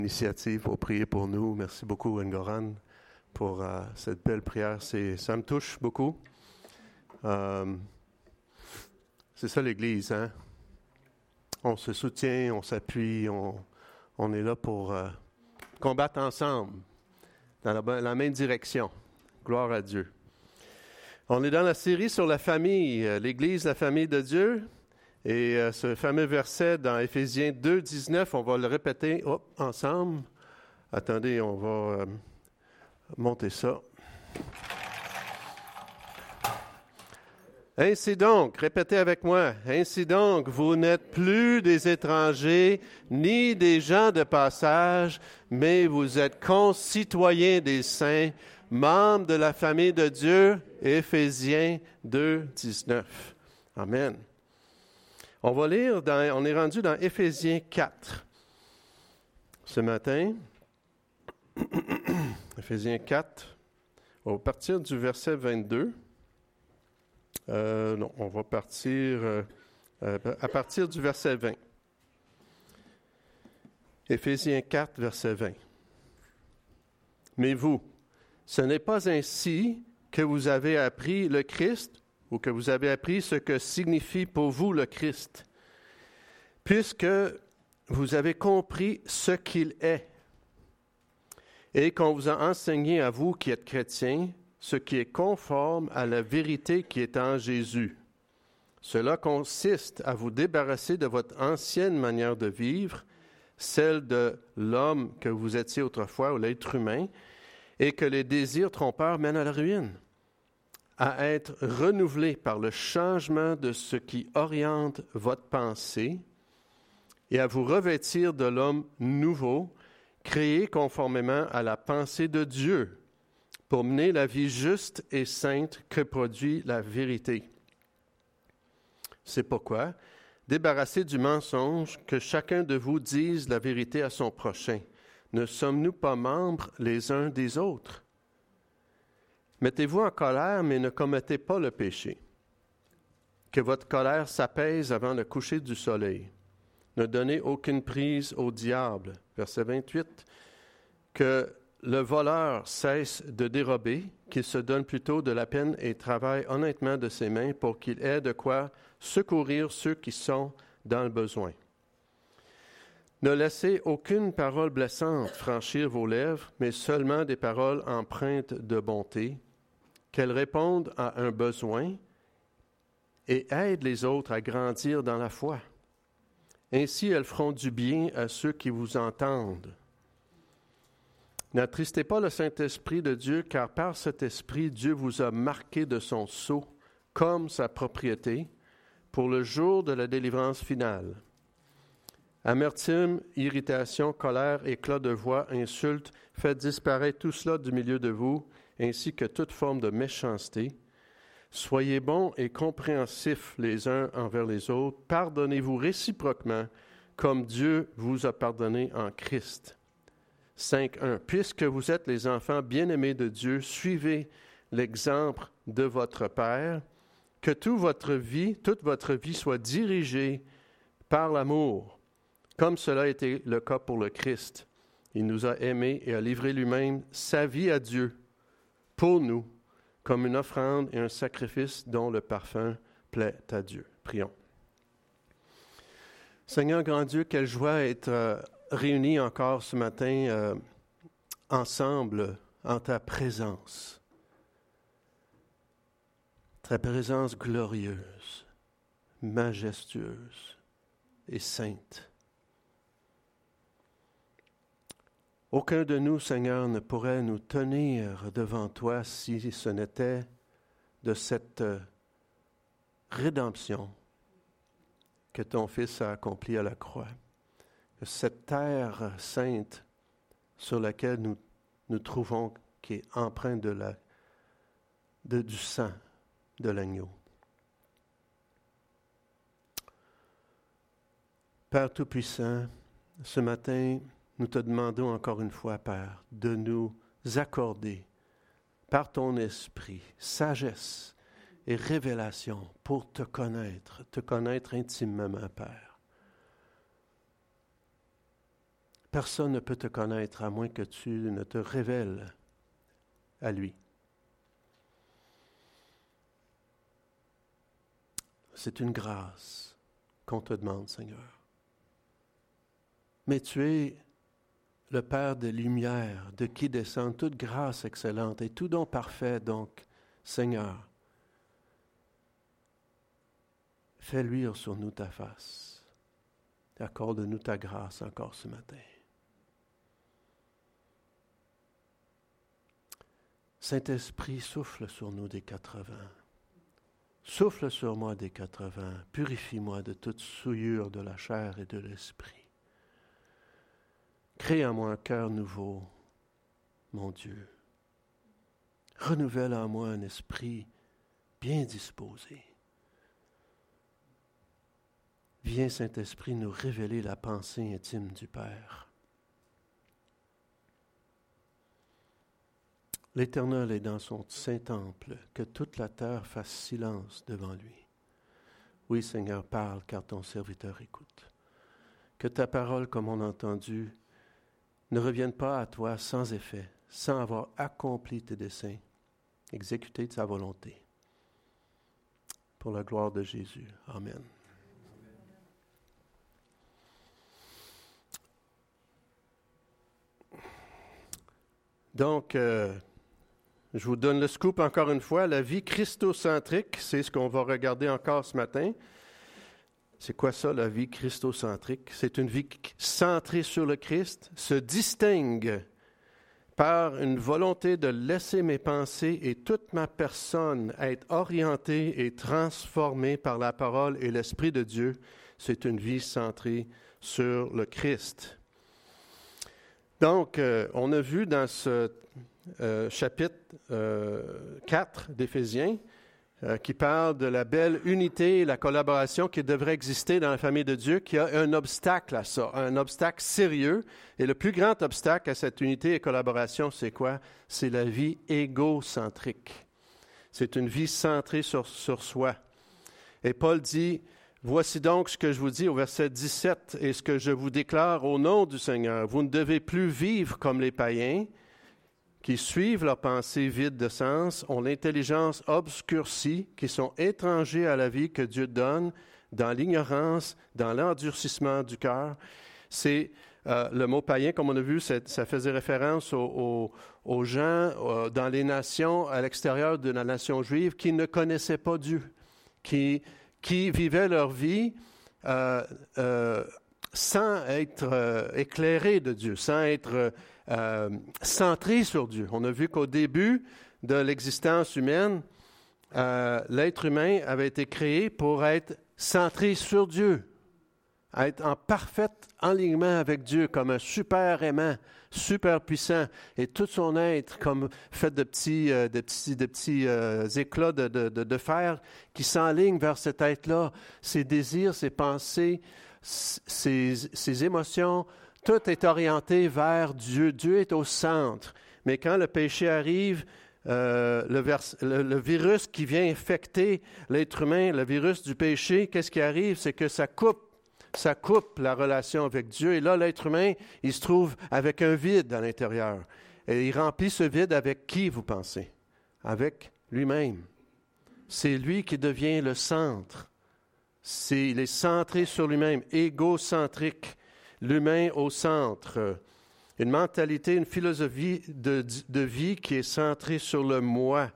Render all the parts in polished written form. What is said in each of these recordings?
Initiative pour prier pour nous. Merci beaucoup, Ngoran, pour cette belle prière. Ça me touche beaucoup. C'est ça l'Église, hein? On se soutient, on s'appuie, on est là pour combattre ensemble dans la même direction. Gloire à Dieu. On est dans la série sur la famille, l'Église, la famille de Dieu. Et ce fameux verset dans Éphésiens 2, 19, on va le répéter ensemble. Attendez, on va monter ça. Ainsi donc, répétez avec moi, ainsi donc, vous n'êtes plus des étrangers, ni des gens de passage, mais vous êtes concitoyens des saints, membres de la famille de Dieu, Éphésiens 2, 19. Amen. On va lire, on est rendu dans Éphésiens 4 ce matin. Éphésiens 4, on va partir du verset 22. Non, on va partir à partir du verset 20. Éphésiens 4, verset 20. Mais vous, ce n'est pas ainsi que vous avez appris le Christ, ou que vous avez appris ce que signifie pour vous le Christ, puisque vous avez compris ce qu'il est, et qu'on vous a enseigné à vous qui êtes chrétiens, ce qui est conforme à la vérité qui est en Jésus. Cela consiste à vous débarrasser de votre ancienne manière de vivre, celle de l'homme que vous étiez autrefois, ou l'être humain, et que les désirs trompeurs mènent à la ruine, à être renouvelé par le changement de ce qui oriente votre pensée et à vous revêtir de l'homme nouveau, créé conformément à la pensée de Dieu, pour mener la vie juste et sainte que produit la vérité. C'est pourquoi, débarrassez du mensonge, que chacun de vous dise la vérité à son prochain. Ne sommes-nous pas membres les uns des autres? Mettez-vous en colère, mais ne commettez pas le péché. Que votre colère s'apaise avant le coucher du soleil. Ne donnez aucune prise au diable. Verset 28. Que le voleur cesse de dérober, qu'il se donne plutôt de la peine et travaille honnêtement de ses mains pour qu'il ait de quoi secourir ceux qui sont dans le besoin. Ne laissez aucune parole blessante franchir vos lèvres, mais seulement des paroles empreintes de bonté, qu'elles répondent à un besoin et aident les autres à grandir dans la foi. Ainsi, elles feront du bien à ceux qui vous entendent. N'attristez pas le Saint-Esprit de Dieu, car par cet Esprit, Dieu vous a marqué de son sceau, comme sa propriété, pour le jour de la délivrance finale. Amertume, irritation, colère, éclat de voix, insultes, faites disparaître tout cela du milieu de vous, ainsi que toute forme de méchanceté. Soyez bons et compréhensifs les uns envers les autres. Pardonnez-vous réciproquement, comme Dieu vous a pardonné en Christ. 5.1. Puisque vous êtes les enfants bien-aimés de Dieu, suivez l'exemple de votre Père, que toute votre vie soit dirigée par l'amour, comme cela a été le cas pour le Christ. Il nous a aimés et a livré lui-même sa vie à Dieu, pour nous, comme une offrande et un sacrifice dont le parfum plaît à Dieu. Prions. Seigneur grand Dieu, quelle joie être réunis encore ce matin ensemble en ta présence. Ta présence glorieuse, majestueuse et sainte. Aucun de nous, Seigneur, ne pourrait nous tenir devant toi si ce n'était de cette rédemption que ton Fils a accomplie à la croix. Cette terre sainte sur laquelle nous trouvons, qui est empreinte du sang de l'agneau. Père Tout-Puissant, ce matin, nous te demandons encore une fois, Père, de nous accorder, par ton esprit, sagesse et révélation pour te connaître intimement, Père. Personne ne peut te connaître à moins que tu ne te révèles à lui. C'est une grâce qu'on te demande, Seigneur. Mais tu es le Père des lumières, de qui descend toute grâce excellente et tout don parfait. Donc, Seigneur, fais luire sur nous ta face. Accorde-nous ta grâce encore ce matin. Saint-Esprit, souffle sur nous des 80. Souffle sur moi des 80. Purifie-moi de toute souillure de la chair et de l'esprit. Crée en moi un cœur nouveau, mon Dieu. Renouvelle en moi un esprit bien disposé. Viens, Saint-Esprit, nous révéler la pensée intime du Père. L'Éternel est dans son saint temple, que toute la terre fasse silence devant lui. Oui, Seigneur, parle, car ton serviteur écoute. Que ta parole, comme on a entendu, ne revienne pas à toi sans effet, sans avoir accompli tes desseins, exécuté sa volonté. Pour la gloire de Jésus. Amen. Donc, je vous donne le scoop encore une fois. La vie christocentrique, c'est ce qu'on va regarder encore ce matin. C'est quoi ça, la vie christocentrique? C'est une vie centrée sur le Christ, se distingue par une volonté de laisser mes pensées et toute ma personne être orientée et transformée par la parole et l'Esprit de Dieu. C'est une vie centrée sur le Christ. Donc, on a vu dans ce chapitre 4 d'Éphésiens, qui parle de la belle unité et la collaboration qui devrait exister dans la famille de Dieu, qui a un obstacle à ça, un obstacle sérieux. Et le plus grand obstacle à cette unité et collaboration, c'est quoi? C'est la vie égocentrique. C'est une vie centrée sur soi. Et Paul dit, « Voici donc ce que je vous dis au verset 17, et ce que je vous déclare au nom du Seigneur. Vous ne devez plus vivre comme les païens, qui suivent leurs pensées vides de sens, ont l'intelligence obscurcie, qui sont étrangers à la vie que Dieu donne, dans l'ignorance, dans l'endurcissement du cœur. » C'est le mot païen, comme on a vu, ça faisait référence aux gens dans les nations, à l'extérieur de la nation juive, qui ne connaissaient pas Dieu, qui vivaient leur vie sans être éclairés de Dieu, sans être centré sur Dieu. On a vu qu'au début de l'existence humaine, l'être humain avait été créé pour être centré sur Dieu, être en parfait alignement avec Dieu, comme un super aimant, super puissant, et tout son être comme fait de petits éclats de fer qui s'enlignent vers cet être-là, ses désirs, ses pensées, ses émotions. Tout est orienté vers Dieu. Dieu est au centre. Mais quand le péché arrive, le virus qui vient infecter l'être humain, le virus du péché, qu'est-ce qui arrive? C'est que ça coupe la relation avec Dieu. Et là, l'être humain, il se trouve avec un vide à l'intérieur. Et il remplit ce vide avec qui, vous pensez? Avec lui-même. C'est lui qui devient le centre. Il est centré sur lui-même, égocentrique. L'humain au centre, une mentalité, une philosophie de vie qui est centrée sur le moi.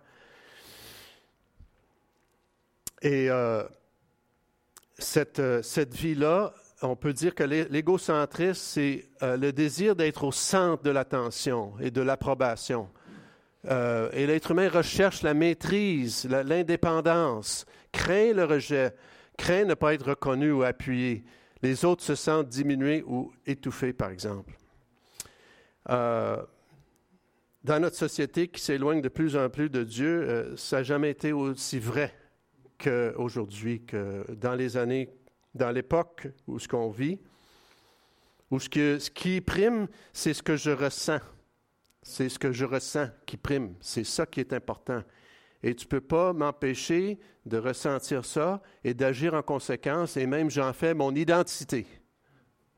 Et cette vie-là, on peut dire que l'égocentrisme, c'est le désir d'être au centre de l'attention et de l'approbation. Et l'être humain recherche la maîtrise, l'indépendance, craint le rejet, craint ne pas être reconnu ou appuyé. Les autres se sentent diminués ou étouffés, par exemple. Dans notre société qui s'éloigne de plus en plus de Dieu, ça n'a jamais été aussi vrai qu'aujourd'hui, que dans l'époque où ce qu'on vit, où ce qui prime, c'est ce que je ressens. C'est ce que je ressens qui prime. C'est ça qui est important. Et tu ne peux pas m'empêcher de ressentir ça et d'agir en conséquence, et même j'en fais mon identité.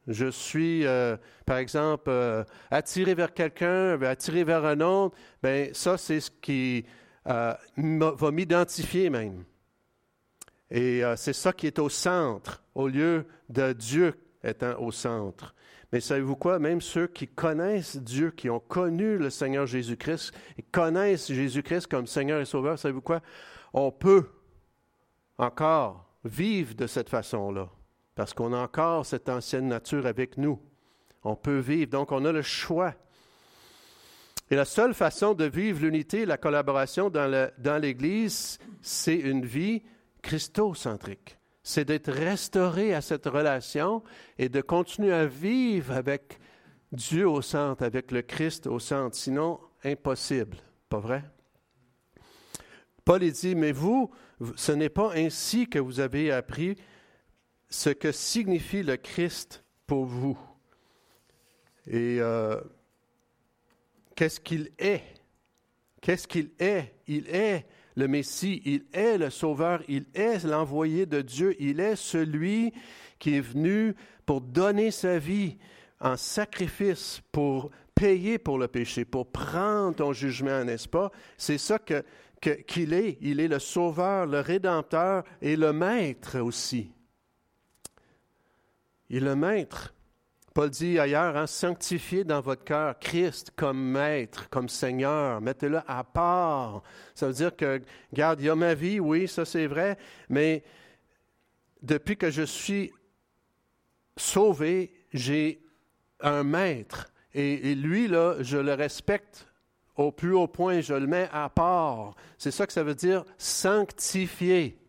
je suis, par exemple, attiré vers quelqu'un, attiré vers un autre, bien, ça, c'est ce qui va m'identifier même. Et c'est ça qui est au centre, au lieu de Dieu étant au centre. Mais savez-vous quoi? Même ceux qui connaissent Dieu, qui ont connu le Seigneur Jésus-Christ, et connaissent Jésus-Christ comme Seigneur et Sauveur, savez-vous quoi? On peut encore vivre de cette façon-là, parce qu'on a encore cette ancienne nature avec nous. On peut vivre, donc on a le choix. Et la seule façon de vivre l'unité et la collaboration dans l'Église, c'est une vie christocentrique. C'est d'être restauré à cette relation et de continuer à vivre avec Dieu au centre, avec le Christ au centre. Sinon, impossible. Pas vrai? Paul dit, mais vous, ce n'est pas ainsi que vous avez appris ce que signifie le Christ pour vous. Et qu'est-ce qu'il est? Qu'est-ce qu'il est? Il est le Messie, il est le Sauveur, il est l'envoyé de Dieu, il est celui qui est venu pour donner sa vie en sacrifice, pour payer pour le péché, pour prendre ton jugement, n'est-ce pas? C'est ça qu'il est. Il est le Sauveur, le Rédempteur et le Maître aussi. Il est le Maître. Paul dit ailleurs, sanctifiez dans votre cœur Christ comme Maître, comme Seigneur. Mettez-le à part. Ça veut dire que, regarde, il y a ma vie, oui, ça c'est vrai, mais depuis que je suis sauvé, j'ai un Maître. Et lui, là, je le respecte au plus haut point, je le mets à part. C'est ça que ça veut dire sanctifier.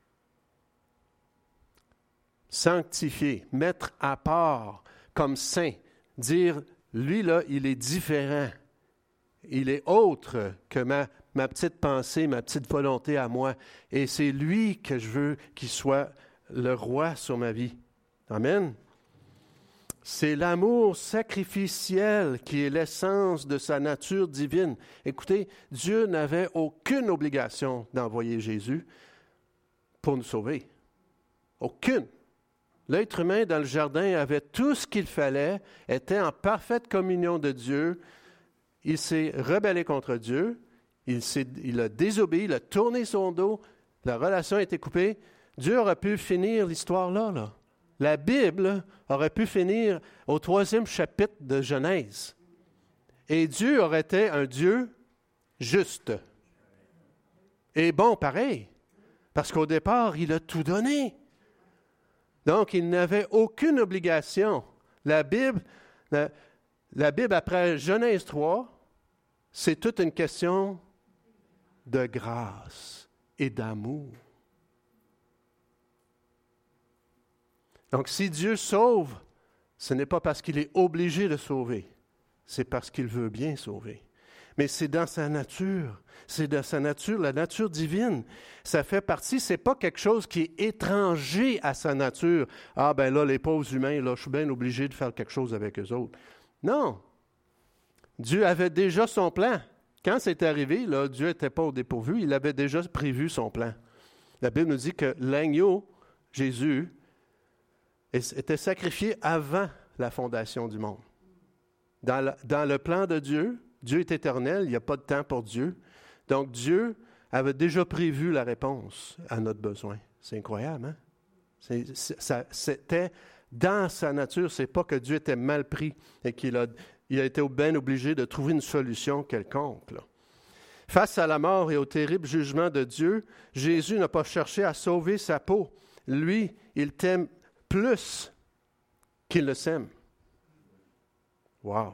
Sanctifier, mettre à part. Comme saint, dire, lui, là, il est différent. Il est autre que ma petite pensée, ma petite volonté à moi. Et c'est lui que je veux qu'il soit le roi sur ma vie. Amen. C'est l'amour sacrificiel qui est l'essence de sa nature divine. Écoutez, Dieu n'avait aucune obligation d'envoyer Jésus pour nous sauver. Aucune. L'être humain dans le jardin avait tout ce qu'il fallait, était en parfaite communion de Dieu. Il s'est rebellé contre Dieu, il a désobéi, il a tourné son dos, la relation a été coupée. Dieu aurait pu finir l'histoire là. La Bible aurait pu finir au 3e chapitre de Genèse. Et Dieu aurait été un Dieu juste. Et bon, pareil, parce qu'au départ, il a tout donné. Donc, il n'avait aucune obligation. La Bible, après Genèse 3, c'est toute une question de grâce et d'amour. Donc, si Dieu sauve, ce n'est pas parce qu'il est obligé de sauver, c'est parce qu'il veut bien sauver. Mais c'est dans sa nature. C'est dans sa nature, la nature divine. Ça fait partie, c'est pas quelque chose qui est étranger à sa nature. Ah ben là, les pauvres humains, là, je suis bien obligé de faire quelque chose avec eux autres. Non. Dieu avait déjà son plan. Quand c'est arrivé, là, Dieu n'était pas au dépourvu, il avait déjà prévu son plan. La Bible nous dit que l'agneau, Jésus, était sacrifié avant la fondation du monde. Dans le plan de Dieu, Dieu est éternel, il n'y a pas de temps pour Dieu. Donc, Dieu avait déjà prévu la réponse à notre besoin. C'est incroyable, hein? C'était dans sa nature. Ce n'est pas que Dieu était mal pris et qu'il a été bien obligé de trouver une solution quelconque, là. Face à la mort et au terrible jugement de Dieu, Jésus n'a pas cherché à sauver sa peau. Lui, il t'aime plus qu'il ne s'aime. Wow!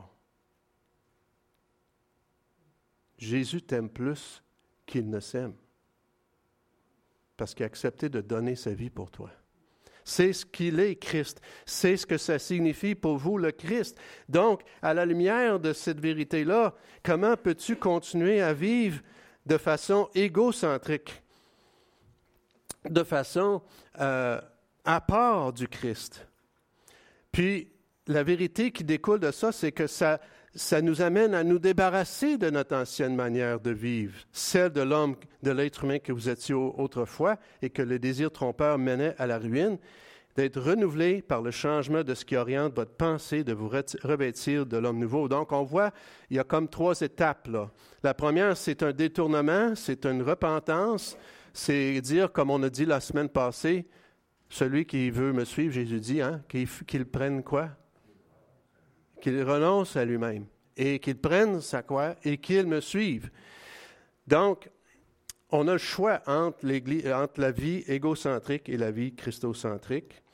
Jésus t'aime plus qu'il ne s'aime, parce qu'il a accepté de donner sa vie pour toi. C'est ce qu'il est, Christ. C'est ce que ça signifie pour vous, le Christ. Donc, à la lumière de cette vérité-là, comment peux-tu continuer à vivre de façon égocentrique, de façon à part du Christ? Puis, la vérité qui découle de ça, c'est que ça nous amène à nous débarrasser de notre ancienne manière de vivre, celle de l'homme, de l'être humain que vous étiez autrefois et que le désir trompeur menait à la ruine. d'être renouvelé par le changement de ce qui oriente votre pensée, de vous revêtir de l'homme nouveau. Donc, on voit, il y a comme 3 étapes, là. La première, c'est un détournement, c'est une repentance, c'est dire, comme on a dit la semaine passée, celui qui veut me suivre, Jésus dit, qu'il prenne quoi? Qu'il renonce à lui-même et qu'il prenne sa croix et qu'il me suive. Donc, on a le choix entre la vie égocentrique et la vie christocentrique.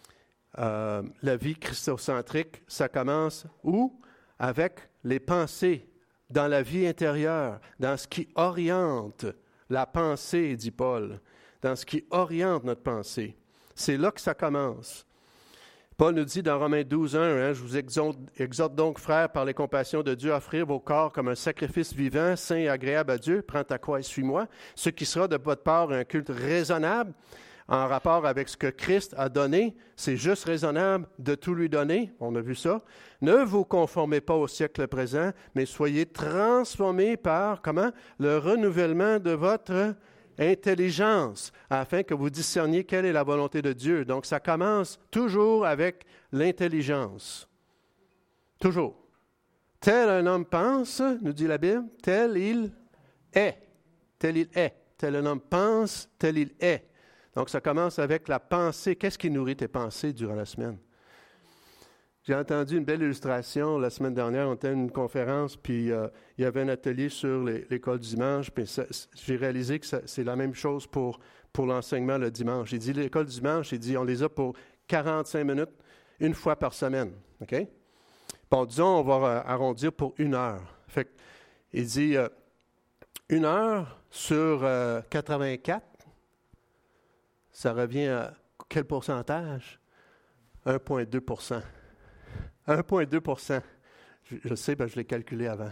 La vie christocentrique, ça commence où? Avec les pensées, dans la vie intérieure, dans ce qui oriente la pensée, dit Paul, dans ce qui oriente notre pensée. C'est là que ça commence. Paul nous dit dans Romains 12:1, je vous exhorte donc, frères, par les compassions de Dieu, à offrir vos corps comme un sacrifice vivant, saint et agréable à Dieu. Prends ta croix et suis-moi. Ce qui sera de votre part un culte raisonnable, en rapport avec ce que Christ a donné. C'est juste raisonnable de tout lui donner. On a vu ça. Ne vous conformez pas au siècle présent, mais soyez transformés par, le renouvellement de votre intelligence, afin que vous discerniez quelle est la volonté de Dieu. Donc, ça commence toujours avec l'intelligence. Toujours. Tel un homme pense, nous dit la Bible, tel il est. Tel il est. Tel un homme pense, tel il est. Donc, ça commence avec la pensée. Qu'est-ce qui nourrit tes pensées durant la semaine? J'ai entendu une belle illustration la semaine dernière. On était à une conférence, puis il y avait un atelier sur l'école du dimanche. Puis j'ai réalisé que c'est la même chose pour l'enseignement le dimanche. J'ai dit, l'école du dimanche, j'ai dit, on les a pour 45 minutes, une fois par semaine. OK? Bon, disons, on va arrondir pour 1 heure. Fait il dit, 1 heure sur 84, ça revient à quel pourcentage? 1,2 1,2 Je sais, je l'ai calculé avant.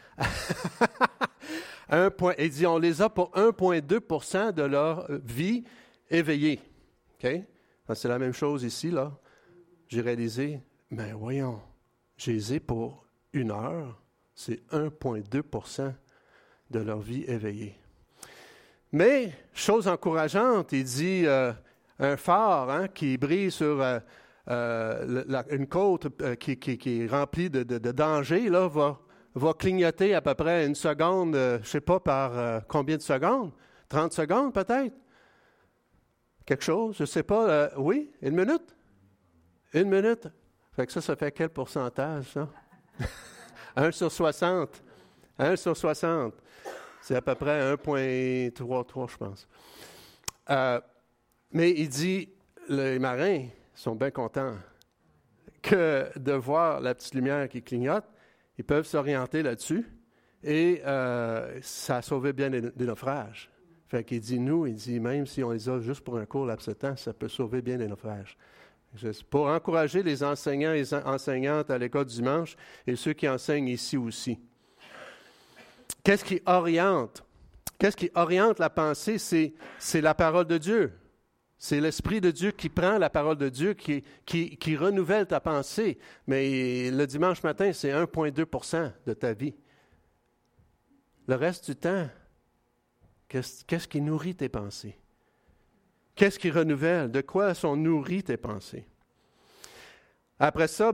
Il dit, on les a pour 1,2 de leur vie éveillée. OK? C'est la même chose ici, là. J'ai réalisé, mais voyons, je les ai pour 1 heure, c'est 1,2 de leur vie éveillée. Mais, chose encourageante, il dit, un phare qui brille sur une côte qui est remplie de dangers, là, va clignoter à peu près 1 seconde, je ne sais pas par combien de secondes, 30 secondes peut-être? Quelque chose, je ne sais pas. Oui, 1 minute? 1 minute? Fait que ça fait quel pourcentage, ça? 1 sur 60. 1 sur 60. C'est à peu près 1,33, je pense. Mais il dit, les marins sont bien contents que de voir la petite lumière qui clignote. Ils peuvent s'orienter là-dessus et ça a sauvé bien des naufrages. Fait qu'il dit, même si on les a juste pour un court laps de temps, ça peut sauver bien des naufrages. Pour encourager les enseignants et les enseignantes à l'école du dimanche et ceux qui enseignent ici aussi. Qu'est-ce qui oriente la pensée? C'est la parole de Dieu. C'est l'Esprit de Dieu qui prend la parole de Dieu, qui renouvelle ta pensée. Mais le dimanche matin, c'est 1,2 de ta vie. Le reste du temps, qu'est-ce qui nourrit tes pensées? Qu'est-ce qui renouvelle? De quoi sont nourries tes pensées? Après ça,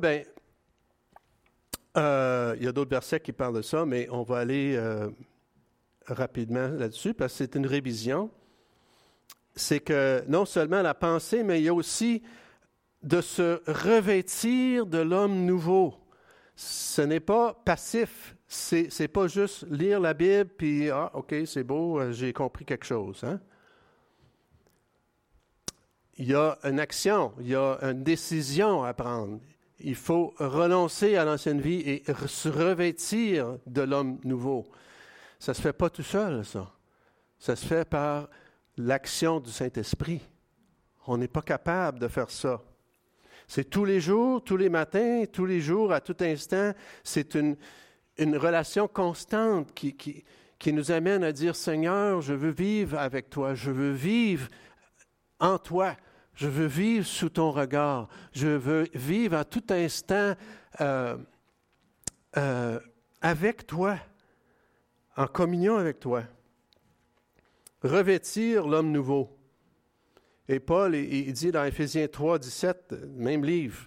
il y a d'autres versets qui parlent de ça, mais on va aller rapidement là-dessus parce que c'est une révision. C'est que non seulement la pensée, mais il y a aussi de se revêtir de l'homme nouveau. Ce n'est pas passif. C'est pas juste lire la Bible puis OK, c'est beau, j'ai compris quelque chose. Hein? Il y a une action, il y a une décision à prendre. Il faut renoncer à l'ancienne vie et se revêtir de l'homme nouveau. Ça ne se fait pas tout seul, ça. Ça se fait par l'action du Saint-Esprit. On n'est pas capable de faire ça. C'est tous les jours, tous les matins, tous les jours, à tout instant. C'est une relation constante qui nous amène à dire, Seigneur, je veux vivre avec toi, je veux vivre en toi. Je veux vivre sous ton regard. Je veux vivre à tout instant avec toi, en communion avec toi. Revêtir l'homme nouveau. Et Paul, il dit dans Éphésiens 3, 17, même livre,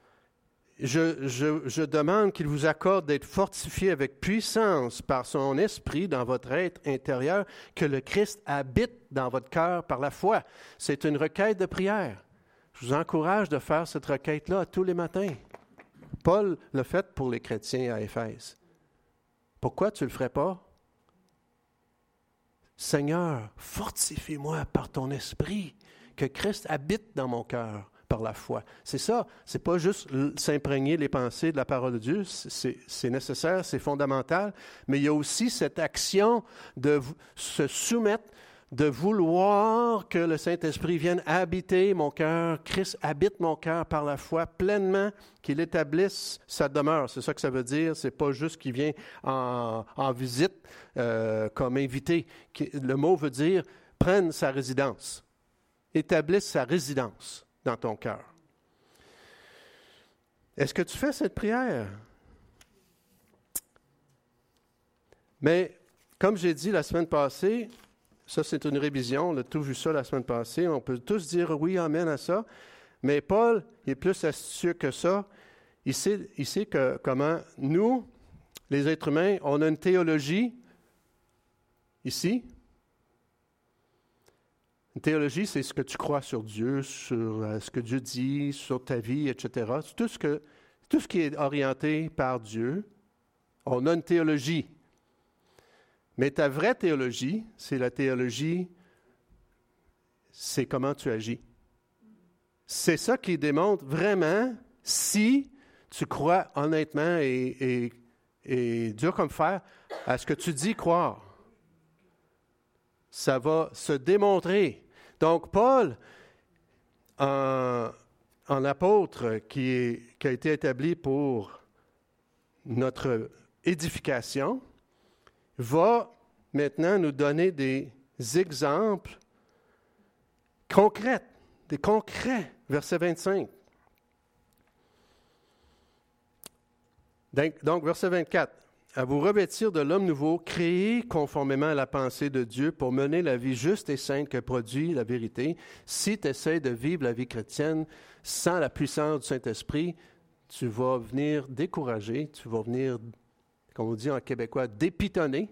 je demande qu'il vous accorde d'être fortifié avec puissance par son esprit dans votre être intérieur, que le Christ habite dans votre cœur par la foi. C'est une requête de prière. Je vous encourage de faire cette requête-là tous les matins. Paul l'a fait pour les chrétiens à Éphèse. Pourquoi tu ne le ferais pas? Seigneur, fortifie-moi par ton esprit, que Christ habite dans mon cœur par la foi. C'est ça, c'est pas juste s'imprégner les pensées de la parole de Dieu, c'est nécessaire, c'est fondamental, mais il y a aussi cette action de se soumettre, de vouloir que le Saint-Esprit vienne habiter mon cœur, Christ habite mon cœur par la foi pleinement, qu'il établisse sa demeure. C'est ça que ça veut dire, c'est pas juste qu'il vient en visite comme invité. Le mot veut dire prenne sa résidence, établisse sa résidence dans ton cœur. Est-ce que tu fais cette prière? Mais, comme j'ai dit la semaine passée, ça c'est une révision, on a tout vu ça la semaine passée, on peut tous dire oui, amen à ça, mais Paul il est plus astucieux que ça. Il sait que comment nous, les êtres humains, on a une théologie ici. Une théologie, c'est ce que tu crois sur Dieu, sur ce que Dieu dit, sur ta vie, etc. Tout ce qui est orienté par Dieu, on a une théologie. Mais ta vraie théologie, c'est la théologie, c'est comment tu agis. C'est ça qui démontre vraiment si tu crois honnêtement et dur comme fer à ce que tu dis croire. Ça va se démontrer. Donc, Paul, en apôtre qui a été établi pour notre édification, va maintenant nous donner des exemples concrets, des concrets, verset 25. Donc, verset 24. À vous revêtir de l'homme nouveau, créé conformément à la pensée de Dieu pour mener la vie juste et sainte que produit la vérité. Si tu essaies de vivre la vie chrétienne sans la puissance du Saint-Esprit, tu vas venir décourager, tu vas venir, comme on dit en québécois, dépitonner.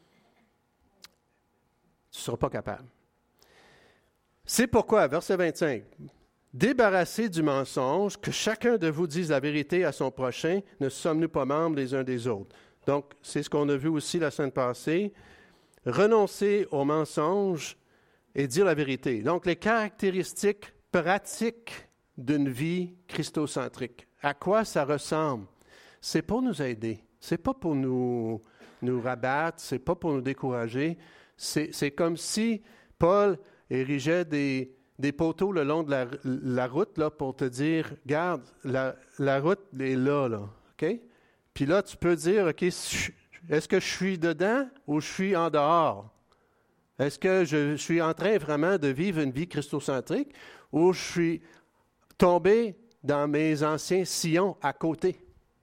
Tu ne seras pas capable. C'est pourquoi, verset 25, « Débarrassez du mensonge, que chacun de vous dise la vérité à son prochain, ne sommes-nous pas membres les uns des autres. » Donc, c'est ce qu'on a vu aussi la semaine passée. Renoncer au mensonge et dire la vérité. Donc, les caractéristiques pratiques d'une vie christocentrique. À quoi ça ressemble? C'est pour nous aider. C'est pas pour nous rabattre. C'est pas pour nous décourager. C'est comme si Paul érigeait des poteaux le long de la route là, pour te dire, regarde, la route est là, OK? Puis là, tu peux dire, OK, est-ce que je suis dedans ou je suis en dehors? Est-ce que je suis en train vraiment de vivre une vie christocentrique ou je suis tombé dans mes anciens sillons à côté?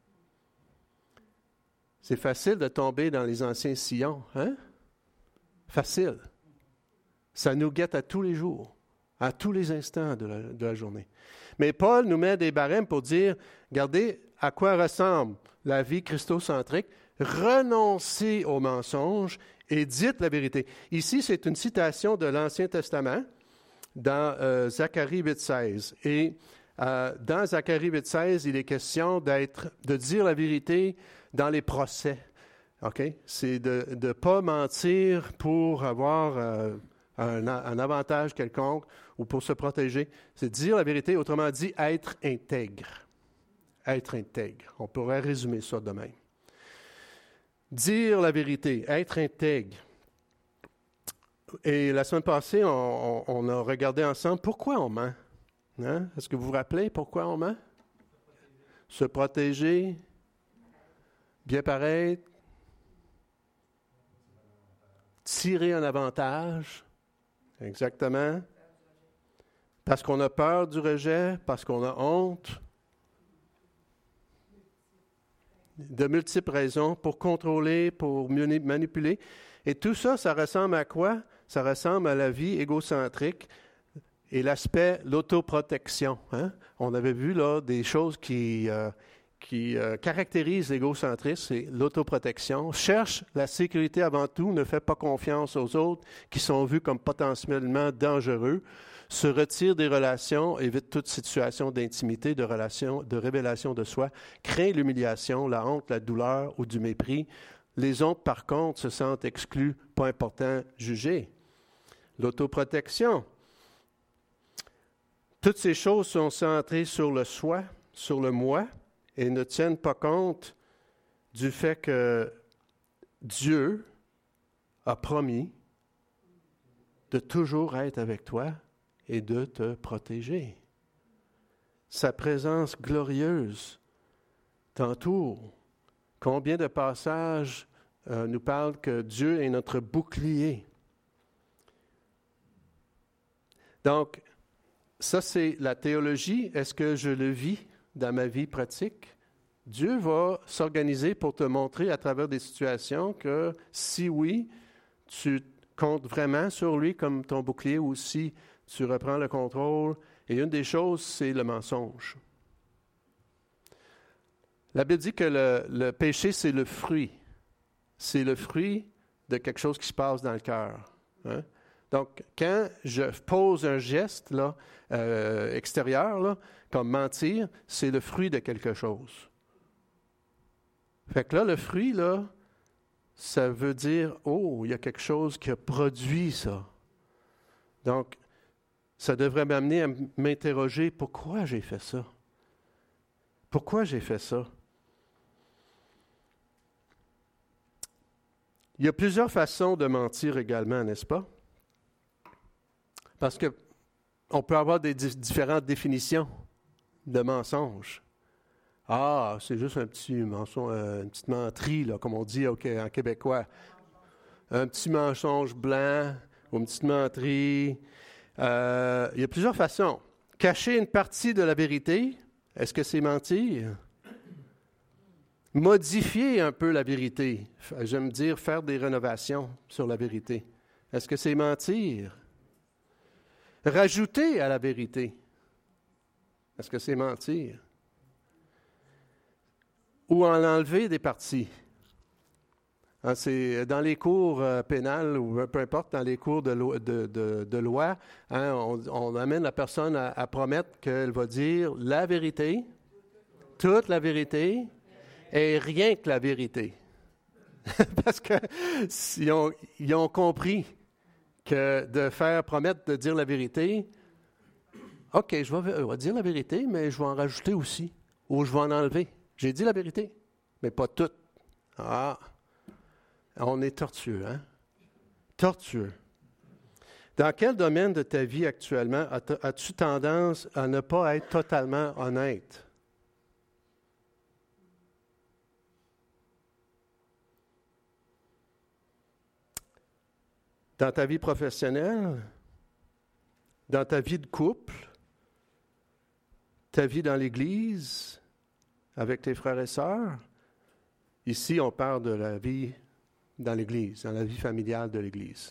C'est facile de tomber dans les anciens sillons, hein? Facile. Ça nous guette à tous les jours, à tous les instants de la journée. Mais Paul nous met des barèmes pour dire, regardez à quoi ressemble la vie christocentrique, renoncez au mensonge et dites la vérité. Ici, c'est une citation de l'Ancien Testament dans Zacharie 8,16. Et dans Zacharie 8,16, il est question de dire la vérité dans les procès. OK? C'est de ne pas mentir pour avoir un avantage quelconque ou pour se protéger. C'est dire la vérité, autrement dit, être intègre. Être intègre. On pourrait résumer ça de même. Dire la vérité, être intègre. Et la semaine passée, on a regardé ensemble pourquoi on ment. Hein? Est-ce que vous vous rappelez pourquoi on ment? Se protéger, bien paraître, tirer un avantage. Exactement. Parce qu'on a peur du rejet, parce qu'on a honte. De multiples raisons pour contrôler, pour manipuler. Et tout ça, ça ressemble à quoi? Ça ressemble à la vie égocentrique Et l'aspect, l'autoprotection. Hein? On avait vu là des choses qui caractérisent l'égocentrisme, c'est l'autoprotection. Cherche la sécurité avant tout, ne fait pas confiance aux autres qui sont vus comme potentiellement dangereux, se retire des relations, évite toute situation d'intimité, de relation, de révélation de soi, craint l'humiliation, la honte, la douleur ou du mépris. Les autres, par contre, se sentent exclus, pas important, jugés. L'autoprotection. Toutes ces choses sont centrées sur le soi, sur le moi, et ne tiennent pas compte du fait que Dieu a promis de toujours être avec toi et de te protéger. Sa présence glorieuse t'entoure. Combien de passages nous parlent que Dieu est notre bouclier. Donc, ça c'est la théologie. Est-ce que je le vis dans ma vie pratique? Dieu va s'organiser pour te montrer à travers des situations que si oui, tu comptes vraiment sur lui comme ton bouclier ou si tu reprends le contrôle. Et une des choses, c'est le mensonge. La Bible dit que le péché, c'est le fruit. C'est le fruit de quelque chose qui se passe dans le cœur. Hein? Donc, quand je pose un geste là, extérieur, là, comme mentir, c'est le fruit de quelque chose. Fait que là, le fruit, là, ça veut dire, oh, il y a quelque chose qui a produit ça. Donc, ça devrait m'amener à m'interroger, pourquoi j'ai fait ça? Pourquoi j'ai fait ça? Il y a plusieurs façons de mentir également, n'est-ce pas? Parce qu'on peut avoir des différentes définitions de mensonge. Ah, c'est juste un petit mensonge, une petite menterie, là, comme on dit en québécois. Un petit mensonge blanc ou une petite menterie. Il y a plusieurs façons. Cacher une partie de la vérité, est-ce que c'est mentir? Modifier un peu la vérité. J'aime dire faire des rénovations sur la vérité. Est-ce que c'est mentir? Rajouter à la vérité. Est-ce que c'est mentir? Ou en enlever des parties. Hein, c'est dans les cours pénales ou peu importe, dans les cours de loi, hein, on amène la personne à promettre qu'elle va dire la vérité, toute la vérité, et rien que la vérité. Parce qu'ils ont compris que de faire promettre de dire la vérité, OK, je vais dire la vérité, mais je vais en rajouter aussi, ou je vais en enlever. J'ai dit la vérité, mais pas toute. Ah, on est tortueux, hein? Tortueux. Dans quel domaine de ta vie actuellement as-tu tendance à ne pas être totalement honnête? Dans ta vie professionnelle, dans ta vie de couple, ta vie dans l'Église, avec tes frères et sœurs. Ici, on parle de la vie dans l'Église, dans la vie familiale de l'Église.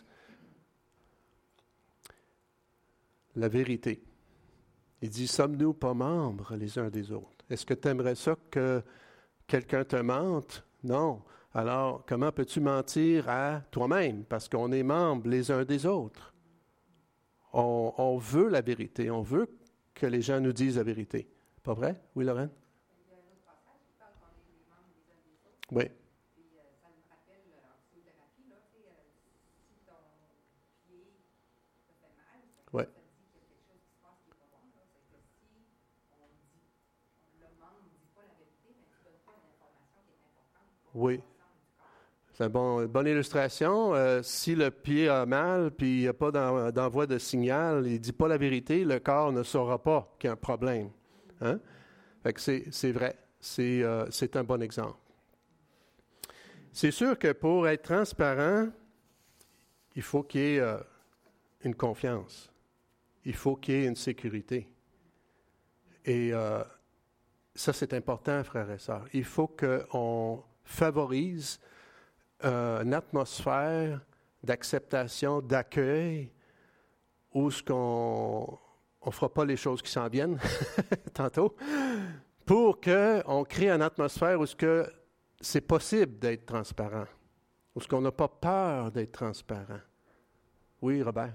La vérité. Il dit, sommes-nous pas membres les uns des autres? Est-ce que tu aimerais ça que quelqu'un te mente? Non. Alors, comment peux-tu mentir à toi-même? Parce qu'on est membres les uns des autres. On veut la vérité. On veut que les gens nous disent la vérité. Pas vrai? Oui, Lorraine? Il y a un autre passage qui parle qu'on est les membres les uns des autres. Oui. Puis ça me rappelle en psychothérapie, là, si ton pied te fait mal, Ouais. ça dit qu'il y a quelque chose qui se passe qui n'est pas bon. Là. C'est que si le membre ne dit pas la vérité, mais tu ne donnes pas une information qui est importante pour Oui. C'est une bonne illustration. Si le pied a mal, puis il n'y a pas d'envoi de signal, il ne dit pas la vérité, le corps ne saura pas qu'il y a un problème. Hein? Fait que c'est vrai. C'est un bon exemple. C'est sûr que pour être transparent, il faut qu'il y ait une confiance. Il faut qu'il y ait une sécurité. Et ça, c'est important, frères et sœurs. Il faut qu'on favorise une atmosphère d'acceptation, d'accueil, où on ne fera pas les choses qui s'en viennent tantôt, pour qu'on crée une atmosphère où c'est possible d'être transparent, où on n'a pas peur d'être transparent. Oui, Robert?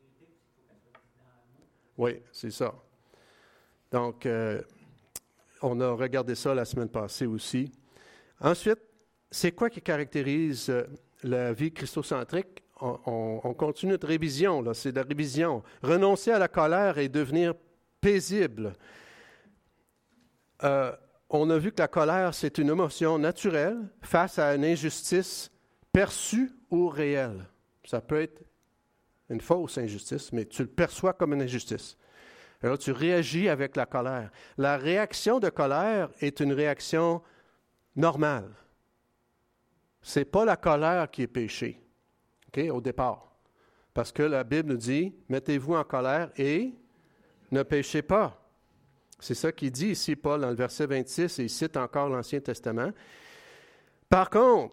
Oui, c'est ça. Donc, on a regardé ça la semaine passée aussi. Ensuite, c'est quoi qui caractérise la vie christocentrique? On continue notre révision, là, c'est de la révision. Renoncer à la colère et devenir paisible. On a vu que la colère, c'est une émotion naturelle face à une injustice perçue ou réelle. Ça peut être une fausse injustice, mais tu le perçois comme une injustice. Alors, tu réagis avec la colère. La réaction de colère est une réaction normale. Ce n'est pas la colère qui est péché, okay, au départ. Parce que la Bible nous dit, mettez-vous en colère et ne péchez pas. C'est ça qu'il dit ici, Paul, dans le verset 26, et il cite encore l'Ancien Testament. Par contre,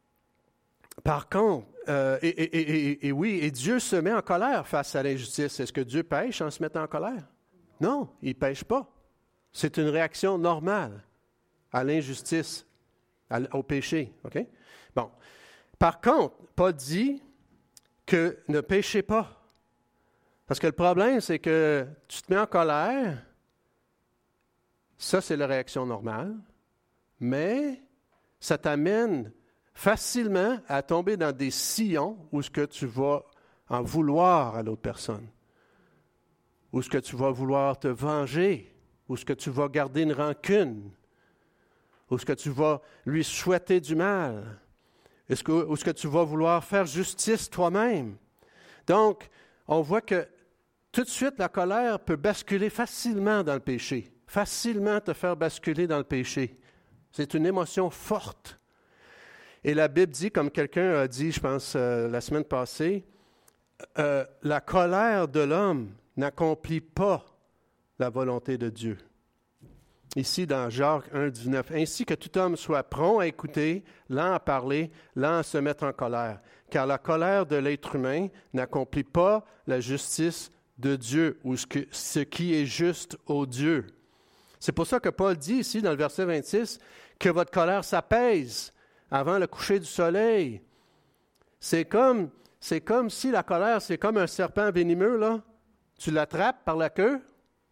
et Dieu se met en colère face à l'injustice. Est-ce que Dieu pêche en se mettant en colère? Non, il ne pêche pas. C'est une réaction normale à l'injustice, au péché. OK? Bon. Par contre, Paul dit que ne péchez pas. Parce que le problème, c'est que tu te mets en colère, ça, c'est la réaction normale, mais ça t'amène facilement à tomber dans des sillons où ce que tu vas en vouloir à l'autre personne, où ce que tu vas vouloir te venger, où ce que tu vas garder une rancune, où ce que tu vas lui souhaiter du mal, où ce que tu vas vouloir faire justice toi-même. Donc, on voit que tout de suite, la colère peut basculer facilement dans le péché, facilement te faire basculer dans le péché. C'est une émotion forte. Et la Bible dit, comme quelqu'un a dit, je pense, la semaine passée, la colère de l'homme n'accomplit pas la volonté de Dieu. Ici, dans Jacques 1, 19, « Ainsi que tout homme soit prompt à écouter, lent à parler, lent à se mettre en colère, car la colère de l'être humain n'accomplit pas la justice de Dieu, ou ce qui est juste au Dieu. » C'est pour ça que Paul dit ici, dans le verset 26, que votre colère s'apaise avant le coucher du soleil. C'est comme si la colère, c'est comme un serpent venimeux, là. Tu l'attrapes par la queue,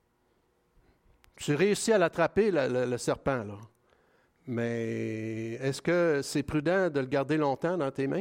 tu réussis à l'attraper, le serpent, là. Mais est-ce que c'est prudent de le garder longtemps dans tes mains?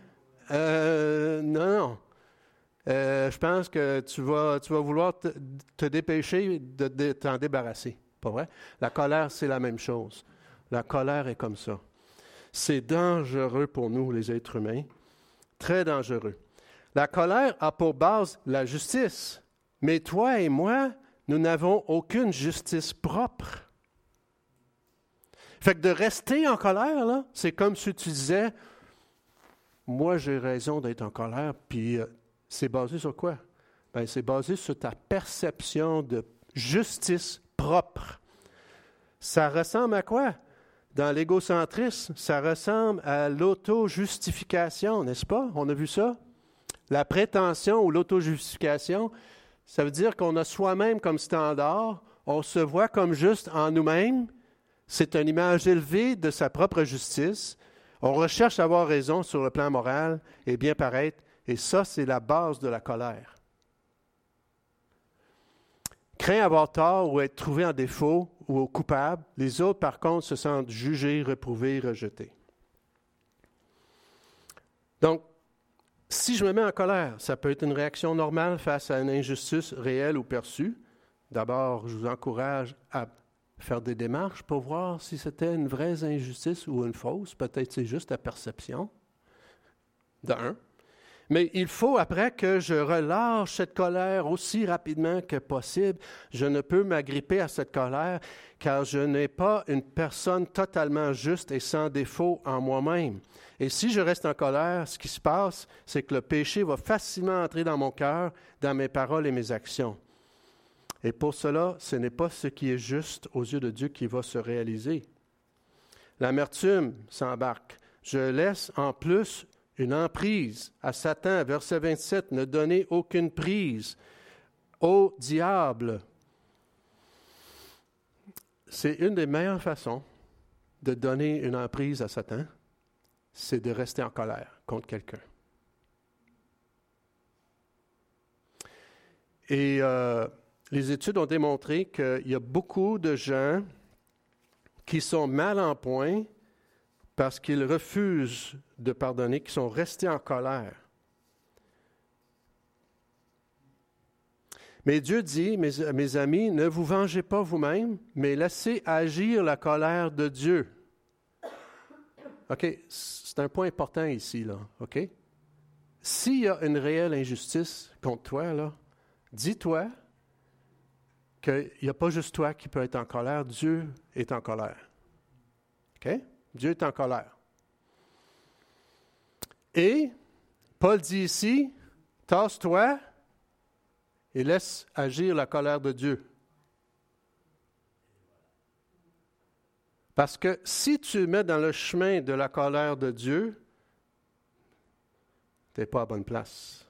Non. Je pense que tu vas vouloir te dépêcher de t'en débarrasser. Pas vrai? La colère, c'est la même chose. La colère est comme ça. C'est dangereux pour nous, les êtres humains. Très dangereux. La colère a pour base la justice. Mais toi et moi, nous n'avons aucune justice propre. Fait que de rester en colère, là, c'est comme si tu disais, moi j'ai raison d'être en colère, puis c'est basé sur quoi? Bien, c'est basé sur ta perception de justice propre. Ça ressemble à quoi? Dans l'égocentrisme, ça ressemble à l'auto-justification, n'est-ce pas? On a vu ça? La prétention ou l'auto-justification, ça veut dire qu'on a soi-même comme standard, on se voit comme juste en nous-mêmes, c'est une image élevée de sa propre justice, on recherche à avoir raison sur le plan moral et bien paraître, et ça, c'est la base de la colère. Craint avoir tort ou être trouvé en défaut ou coupable, les autres, par contre, se sentent jugés, reprouvés, rejetés. Donc, si je me mets en colère, ça peut être une réaction normale face à une injustice réelle ou perçue. D'abord, je vous encourage à faire des démarches pour voir si c'était une vraie injustice ou une fausse. Peut-être c'est juste la perception. D'un. Mais il faut, après que je relâche cette colère aussi rapidement que possible, je ne peux m'agripper à cette colère car je n'ai pas une personne totalement juste et sans défaut en moi-même. Et si je reste en colère, ce qui se passe, c'est que le péché va facilement entrer dans mon cœur, dans mes paroles et mes actions. Et pour cela, ce n'est pas ce qui est juste aux yeux de Dieu qui va se réaliser. L'amertume s'embarque. Je laisse en plus une emprise à Satan. Verset 27, ne donnez aucune prise au diable. C'est une des meilleures façons de donner une emprise à Satan, c'est de rester en colère contre quelqu'un. Et les études ont démontré qu'il y a beaucoup de gens qui sont mal en point parce qu'ils refusent de pardonner, qui sont restés en colère. Mais Dieu dit, mes amis, ne vous vengez pas vous-même, mais laissez agir la colère de Dieu. OK, c'est un point important ici, là, OK? S'il y a une réelle injustice contre toi, là, dis-toi qu'il n'y a pas juste toi qui peut être en colère, Dieu est en colère. OK? Dieu est en colère. Et Paul dit ici, tasse-toi et laisse agir la colère de Dieu. Parce que si tu mets dans le chemin de la colère de Dieu, tu n'es pas à bonne place.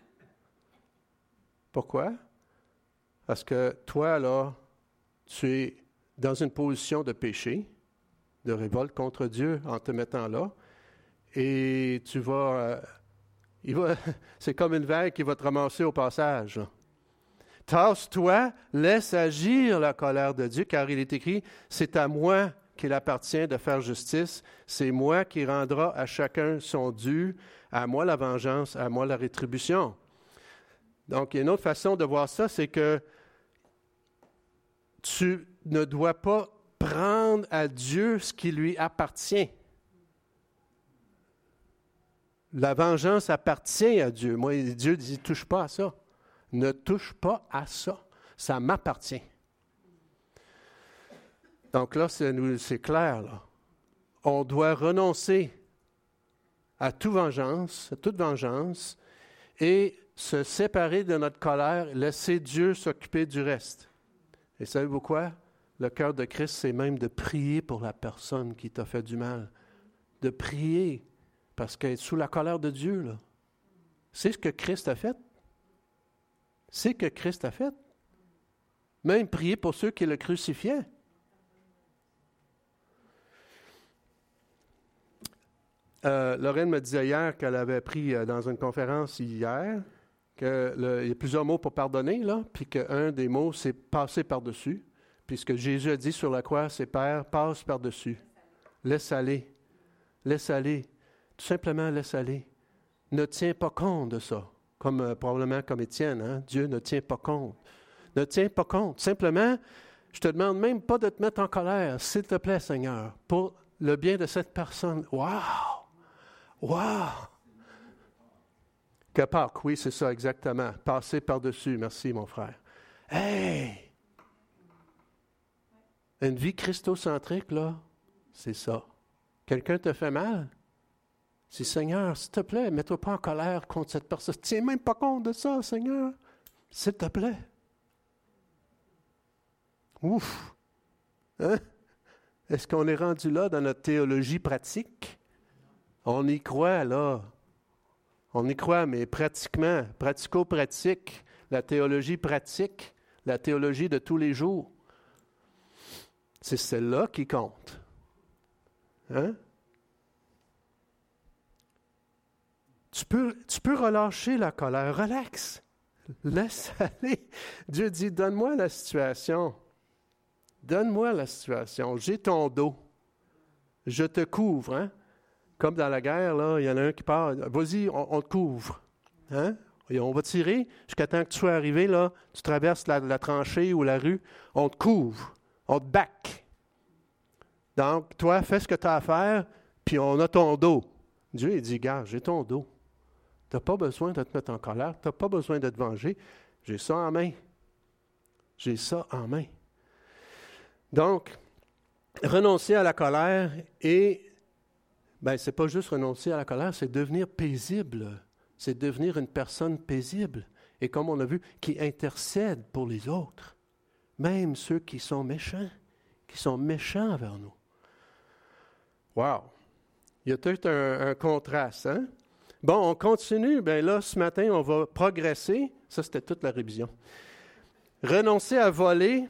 Pourquoi? Parce que toi, là, tu es dans une position de péché, de révolte contre Dieu en te mettant là, et tu vas... c'est comme une vague qui va te ramasser au passage. Tasse-toi, laisse agir la colère de Dieu, car il est écrit, c'est à moi qu'il appartient de faire justice, c'est moi qui rendra à chacun son dû, à moi la vengeance, à moi la rétribution. Donc, il y a une autre façon de voir ça, c'est que tu ne dois pas prendre à Dieu ce qui lui appartient. La vengeance appartient à Dieu. Moi, Dieu dit, touche pas à ça. Ne touche pas à ça. Ça m'appartient. Donc là, c'est clair, là. On doit renoncer à toute vengeance, et se séparer de notre colère, laisser Dieu s'occuper du reste. Et savez-vous quoi? Le cœur de Christ, c'est même de prier pour la personne qui t'a fait du mal. De prier, parce qu'elle est sous la colère de Dieu, là. C'est ce que Christ a fait. C'est ce que Christ a fait. Même prier pour ceux qui le crucifiaient. Lorraine me disait hier qu'elle avait appris dans une conférence hier qu'il y a plusieurs mots pour pardonner, là, puis qu'un des mots, c'est passer par-dessus. Puis ce que Jésus a dit sur la croix, c'est Père, passe par-dessus. Laisse aller. Laisse aller. Tout simplement, laisse aller. Ne tiens pas compte de ça. Probablement comme Étienne, hein? Dieu ne tient pas compte. Ne tiens pas compte. Simplement, je te demande même pas de te mettre en colère, s'il te plaît, Seigneur, pour le bien de cette personne. Wow! Wow! Que Pâques, oui, c'est ça, exactement. Passer par-dessus. Merci, mon frère. Hey! Une vie christocentrique, là, c'est ça. Quelqu'un te fait mal? C'est Seigneur, s'il te plaît, mets-toi pas en colère contre cette personne. Tiens même pas compte de ça, Seigneur. S'il te plaît. Ouf! Hein? Est-ce qu'on est rendu là dans notre théologie pratique? On y croit, là. On y croit, mais pratiquement, pratico-pratique, la théologie pratique, la théologie de tous les jours. C'est celle-là qui compte. Hein? Tu peux relâcher la colère. Relax. Laisse aller. Dieu dit, donne-moi la situation. Donne-moi la situation. J'ai ton dos. Je te couvre. Hein? Comme dans la guerre, là, il y en a un qui part. Vas-y, on te couvre. Hein? Et on va tirer jusqu'à temps que tu sois arrivé, là, tu traverses la tranchée ou la rue, on te couvre. On te back. Donc, toi, fais ce que tu as à faire, puis on a ton dos. Dieu, il dit, gars, j'ai ton dos. Tu n'as pas besoin de te mettre en colère, tu n'as pas besoin de te venger. J'ai ça en main. J'ai ça en main. Donc, renoncer à la colère et, c'est pas juste renoncer à la colère, c'est devenir paisible. C'est devenir une personne paisible. Et comme on a vu, qui intercède pour les autres. Même ceux qui sont méchants envers nous. Wow! Il y a tout un contraste, hein? Bon, on continue. Là, ce matin, on va progresser. Ça, c'était toute la révision. Renoncer à voler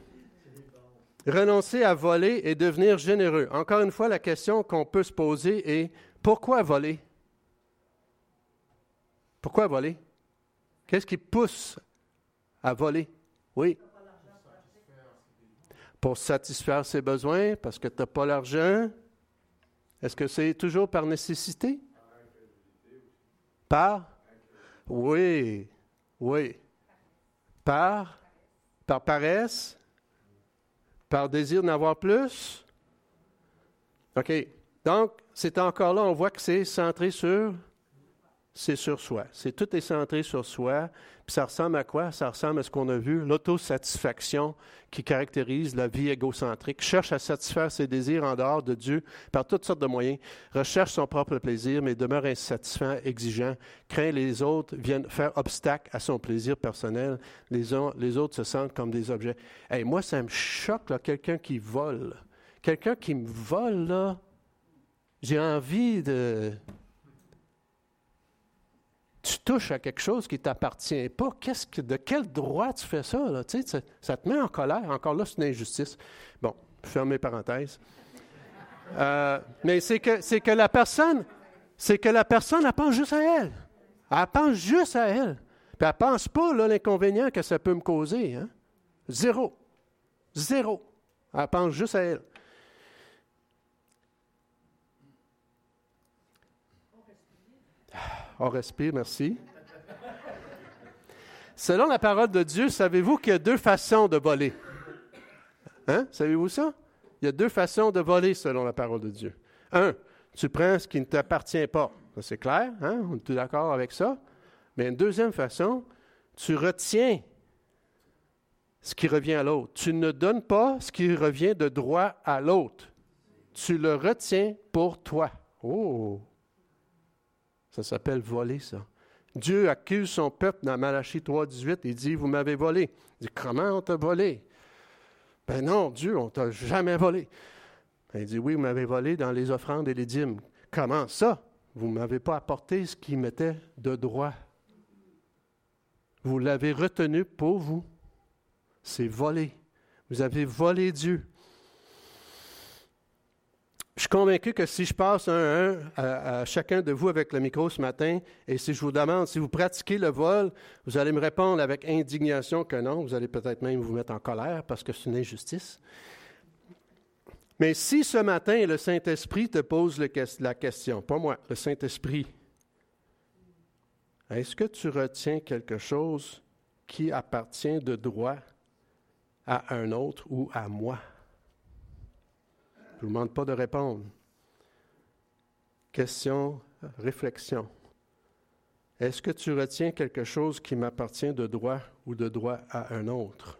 et devenir généreux. Encore une fois, la question qu'on peut se poser est, pourquoi voler? Pourquoi voler? Qu'est-ce qui pousse à voler? Oui. Pour satisfaire ses besoins, parce que tu n'as pas l'argent. Est-ce que c'est toujours par nécessité? Par? Oui. Par paresse? Par désir d'en avoir plus? OK. Donc, c'est encore là, on voit que c'est centré sur soi. Tout est centré sur soi. Puis ça ressemble à quoi? Ça ressemble à ce qu'on a vu, l'autosatisfaction qui caractérise la vie égocentrique. Cherche à satisfaire ses désirs en dehors de Dieu par toutes sortes de moyens. Recherche son propre plaisir, mais demeure insatisfait, exigeant. Craint les autres, viennent faire obstacle à son plaisir personnel. Les autres se sentent comme des objets. Hey, moi, ça me choque, là, quelqu'un qui vole. Quelqu'un qui me vole, là, j'ai envie de... Tu touches à quelque chose qui ne t'appartient pas. De quel droit tu fais ça? Là? Tu sais, ça te met en colère. Encore là, c'est une injustice. Bon, fermez parenthèse. Mais c'est que la personne, elle pense juste à elle. Elle pense juste à elle. Puis elle ne pense pas là, l'inconvénient que ça peut me causer. Hein? Zéro. Elle pense juste à elle. On respire, merci. Selon la parole de Dieu, savez-vous qu'il y a 2 façons de voler? Hein? Savez-vous ça? Il y a 2 façons de voler selon la parole de Dieu. 1, tu prends ce qui ne t'appartient pas. Ça, c'est clair, hein? On est tous d'accord avec ça? Mais une deuxième façon, tu retiens ce qui revient à l'autre. Tu ne donnes pas ce qui revient de droit à l'autre. Tu le retiens pour toi. Oh! Ça s'appelle voler, ça. Dieu accuse son peuple dans Malachie 3,18. Il dit, vous m'avez volé. Il dit, comment on t'a volé? Ben non, Dieu, on t'a jamais volé. Ben, il dit, oui, vous m'avez volé dans les offrandes et les dîmes. Comment ça? Vous ne m'avez pas apporté ce qui m'était de droit. Vous l'avez retenu pour vous. C'est voler. Vous avez volé Dieu. Je suis convaincu que si je passe un à chacun de vous avec le micro ce matin, et si je vous demande si vous pratiquez le vol, vous allez me répondre avec indignation que non. Vous allez peut-être même vous mettre en colère parce que c'est une injustice. Mais si ce matin, le Saint-Esprit te pose la question, pas moi, le Saint-Esprit, est-ce que tu retiens quelque chose qui appartient de droit à un autre ou à moi? Je ne vous demande pas de répondre. Question, réflexion. Est-ce que tu retiens quelque chose qui m'appartient de droit ou de droit à un autre?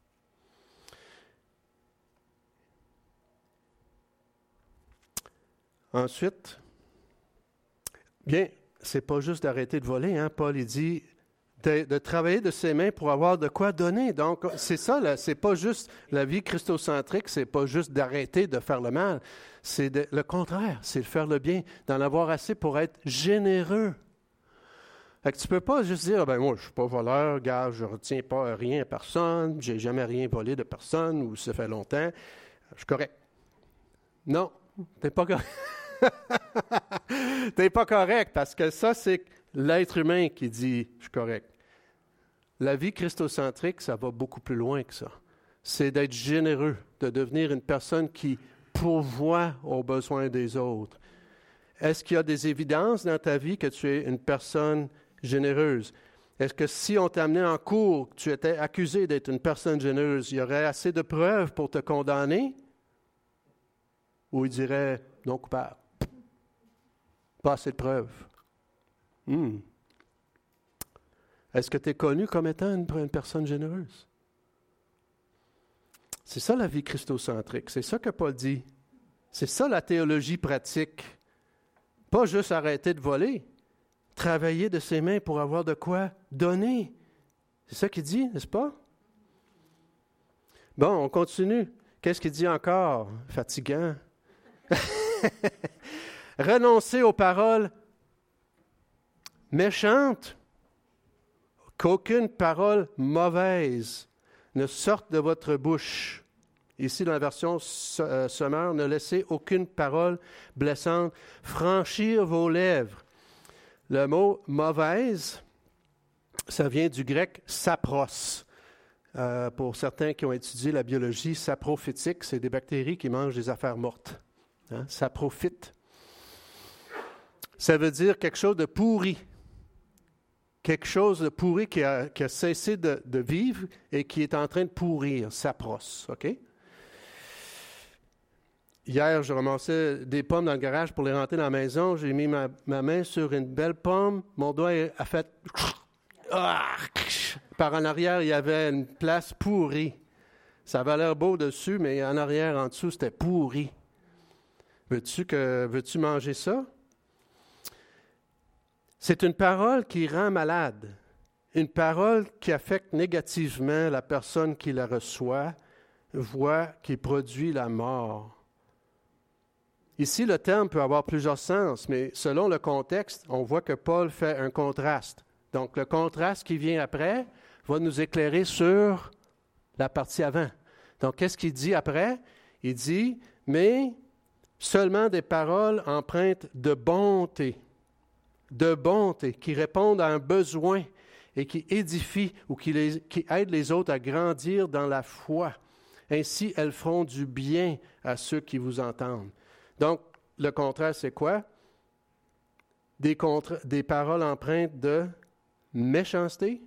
Ensuite, bien, c'est pas juste d'arrêter de voler, hein? Paul, il dit de travailler de ses mains pour avoir de quoi donner. Donc, c'est ça, là, c'est pas juste la vie christocentrique, c'est pas juste d'arrêter de faire le mal. C'est le contraire, c'est de faire le bien, d'en avoir assez pour être généreux. Fait que tu peux pas juste dire, ben moi, je suis pas voleur, gars, je retiens pas rien à personne, j'ai jamais rien volé de personne, ou ça fait longtemps, je suis correct. Non, t'es pas correct. T'es pas correct, parce que ça, c'est l'être humain qui dit « je suis correct ». La vie christocentrique, ça va beaucoup plus loin que ça. C'est d'être généreux, de devenir une personne qui pourvoit aux besoins des autres. Est-ce qu'il y a des évidences dans ta vie que tu es une personne généreuse? Est-ce que si on t'amenait en cours, tu étais accusé d'être une personne généreuse, il y aurait assez de preuves pour te condamner? Ou il dirait « non coupable ». Pas assez de preuves. Est-ce que tu es connu comme étant une personne généreuse? C'est ça la vie christocentrique. C'est ça que Paul dit. C'est ça la théologie pratique. Pas juste arrêter de voler. Travailler de ses mains pour avoir de quoi donner. C'est ça qu'il dit, n'est-ce pas? Bon, on continue. Qu'est-ce qu'il dit encore? Fatigant. Renoncer aux paroles méchantes, qu'aucune parole mauvaise ne sortent de votre bouche. Ici, dans la version Semeur, ne laissez aucune parole blessante franchir vos lèvres. Le mot mauvaise, ça vient du grec sapros. Pour certains qui ont étudié la biologie, saprophytique, c'est des bactéries qui mangent des affaires mortes. Saprophyte. Ça veut dire quelque chose de pourri. Quelque chose de pourri qui a cessé de vivre et qui est en train de pourrir. Sapros, OK? Hier, je ramassais des pommes dans le garage pour les rentrer dans la maison. J'ai mis ma main sur une belle pomme. Mon doigt a fait... Par en arrière, il y avait une place pourrie. Ça avait l'air beau dessus, mais en arrière, en dessous, c'était pourri. Veux-tu manger ça? C'est une parole qui rend malade. Une parole qui affecte négativement la personne qui la reçoit, voit, qui produit la mort. Ici, le terme peut avoir plusieurs sens, mais selon le contexte, on voit que Paul fait un contraste. Donc, le contraste qui vient après va nous éclairer sur la partie avant. Donc, qu'est-ce qu'il dit après? Il dit, mais seulement des paroles empreintes de bonté, qui répondent à un besoin et qui édifient ou qui aident les autres à grandir dans la foi. Ainsi, elles feront du bien à ceux qui vous entendent. Donc, le contraste, c'est quoi? Des paroles empreintes de méchanceté,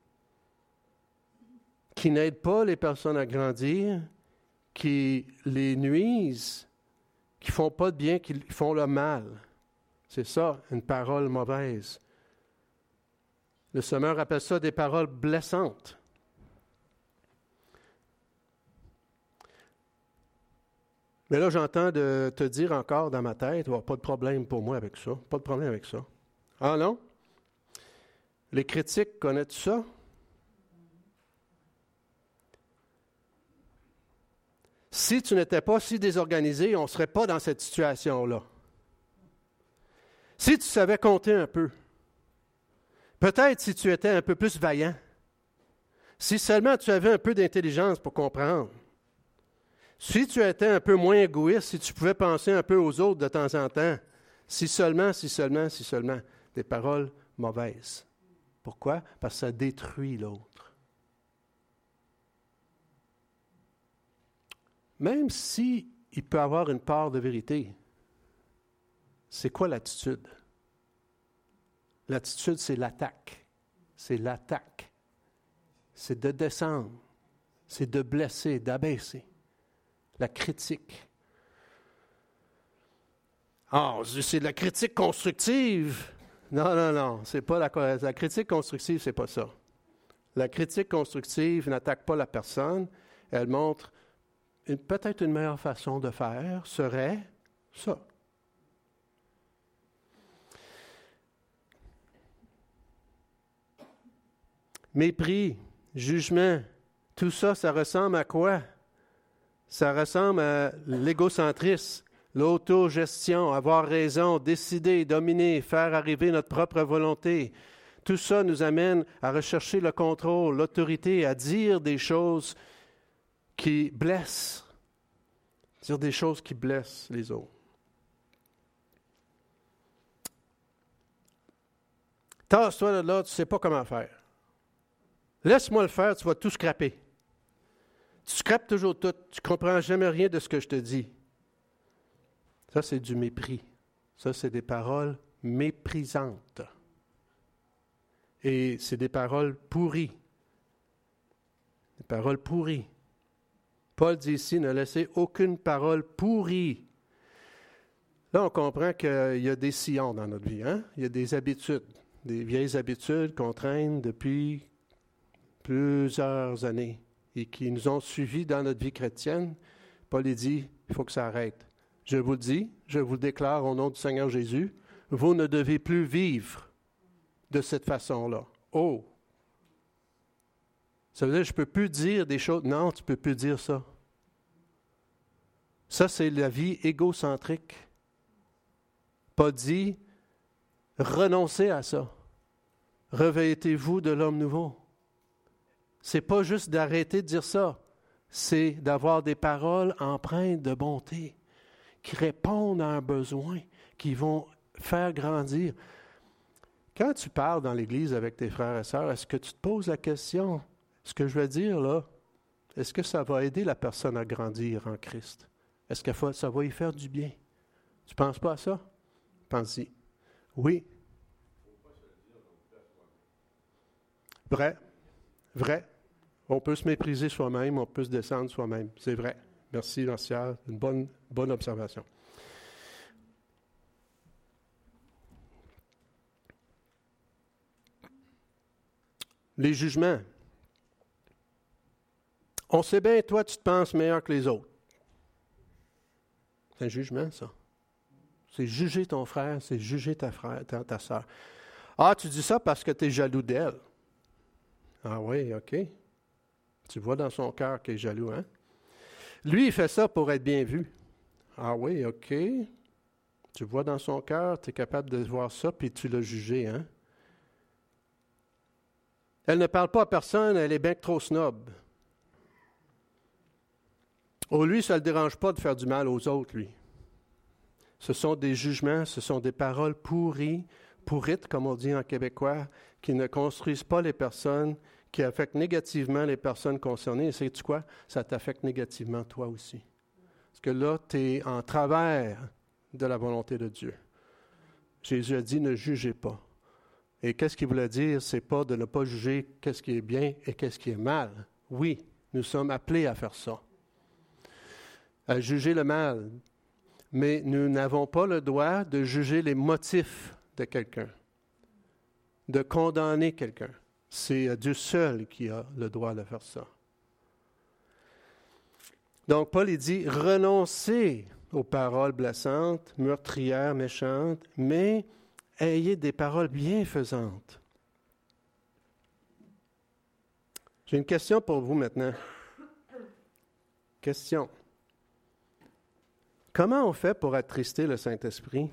qui n'aident pas les personnes à grandir, qui les nuisent, qui ne font pas de bien, qui font le mal. C'est ça, une parole mauvaise. Le Semeur appelle ça des paroles blessantes. Mais là, j'entends de te dire encore dans ma tête, oh, pas de problème pour moi avec ça, pas de problème avec ça. Ah non? Les critiques connaissent ça? Si tu n'étais pas si désorganisé, on ne serait pas dans cette situation-là. Si tu savais compter un peu, peut-être si tu étais un peu plus vaillant, si seulement tu avais un peu d'intelligence pour comprendre, si tu étais un peu moins égoïste, si tu pouvais penser un peu aux autres de temps en temps, si seulement, des paroles mauvaises. Pourquoi? Parce que ça détruit l'autre. Même s'il peut avoir une part de vérité, c'est quoi l'attitude? L'attitude, c'est l'attaque. C'est l'attaque. C'est de descendre. C'est de blesser, d'abaisser. La critique. Ah, c'est de la critique constructive. Non, c'est pas la critique constructive, c'est pas ça. La critique constructive n'attaque pas la personne, elle montre peut-être une meilleure façon de faire serait ça. Mépris, jugement, tout ça, ça ressemble à quoi? Ça ressemble à l'égocentrisme, l'autogestion, avoir raison, décider, dominer, faire arriver notre propre volonté. Tout ça nous amène à rechercher le contrôle, l'autorité, à dire des choses qui blessent. Dire des choses qui blessent les autres. Tasse-toi de là, tu ne sais pas comment faire. Laisse-moi le faire, tu vas tout scraper. Tu scrapes toujours tout. Tu ne comprends jamais rien de ce que je te dis. Ça, c'est du mépris. Ça, c'est des paroles méprisantes. Et c'est des paroles pourries. Des paroles pourries. Paul dit ici, ne laissez aucune parole pourrie. Là, on comprend qu'il y a des sillons dans notre vie. Hein? Il y a des habitudes, des vieilles habitudes qu'on traîne depuis plusieurs années et qui nous ont suivis dans notre vie chrétienne. Paul dit, il faut que ça arrête. Je vous le dis, je vous le déclare au nom du Seigneur Jésus, vous ne devez plus vivre de cette façon-là. Oh! Ça veut dire que je ne peux plus dire des choses. Non, tu ne peux plus dire ça. Ça, c'est la vie égocentrique. Paul dit, renoncez à ça. Revêtez-vous de l'homme nouveau. c'est pas juste d'arrêter de dire ça. C'est d'avoir des paroles empreintes de bonté, qui répondent à un besoin, qui vont faire grandir. Quand tu parles dans l'Église avec tes frères et sœurs, est-ce que tu te poses la question, ce que je veux dire là, est-ce que ça va aider la personne à grandir en Christ? Est-ce que ça va y faire du bien? Tu ne penses pas à ça? Pense-y. Oui. Vrai. Vrai. On peut se mépriser soi-même, on peut se descendre soi-même. C'est vrai. Merci, Lancière. Une bonne observation. Les jugements. On sait bien, toi, tu te penses meilleur que les autres. C'est un jugement, ça. C'est juger ton frère, c'est juger ta sœur. Ah, tu dis ça parce que tu es jaloux d'elle. Ah oui, OK. Tu vois dans son cœur qu'il est jaloux, hein? Lui, il fait ça pour être bien vu. Ah oui, OK. Tu vois dans son cœur, tu es capable de voir ça, puis tu l'as jugé, hein? Elle ne parle pas à personne, elle est bien trop snob. Oh, lui, ça ne le dérange pas de faire du mal aux autres, lui. Ce sont des jugements, ce sont des paroles pourrites, comme on dit en québécois, qui ne construisent pas les personnes, qui affectent négativement les personnes concernées. Et sais-tu quoi? Ça t'affecte négativement toi aussi. Parce que là, tu es en travers de la volonté de Dieu. Jésus a dit, ne jugez pas. Et qu'est-ce qu'il voulait dire? C'est pas de ne pas juger qu'est-ce qui est bien et qu'est-ce qui est mal. Oui, nous sommes appelés à faire ça. À juger le mal. Mais nous n'avons pas le droit de juger les motifs de quelqu'un, de condamner quelqu'un. C'est Dieu seul qui a le droit de faire ça. Donc, Paul, il dit, renoncez aux paroles blessantes, meurtrières, méchantes, mais ayez des paroles bienfaisantes. J'ai une question pour vous maintenant. Question. Comment on fait pour attrister le Saint-Esprit?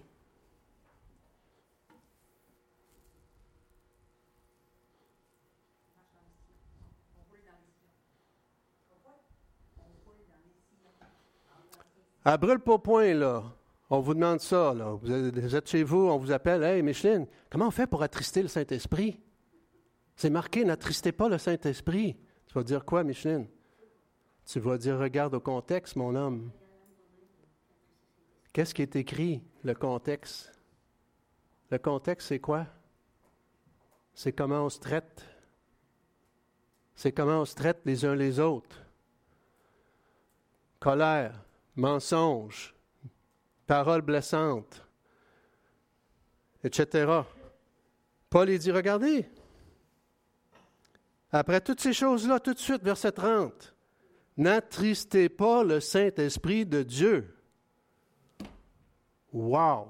À brûle-pourpoint, là, on vous demande ça, là. Vous êtes chez vous, on vous appelle, « Hey, Micheline, comment on fait pour attrister le Saint-Esprit? » C'est marqué, « N'attristez pas le Saint-Esprit. » Tu vas dire quoi, Micheline? Tu vas dire, « Regarde au contexte, mon homme. » Qu'est-ce qui est écrit, le contexte? Le contexte, c'est quoi? C'est comment on se traite. C'est comment on se traite les uns les autres. Colère, mensonge, paroles blessantes, etc. Paul, il dit, regardez, après toutes ces choses-là, tout de suite, verset 30, n'attristez pas le Saint-Esprit de Dieu. Wow!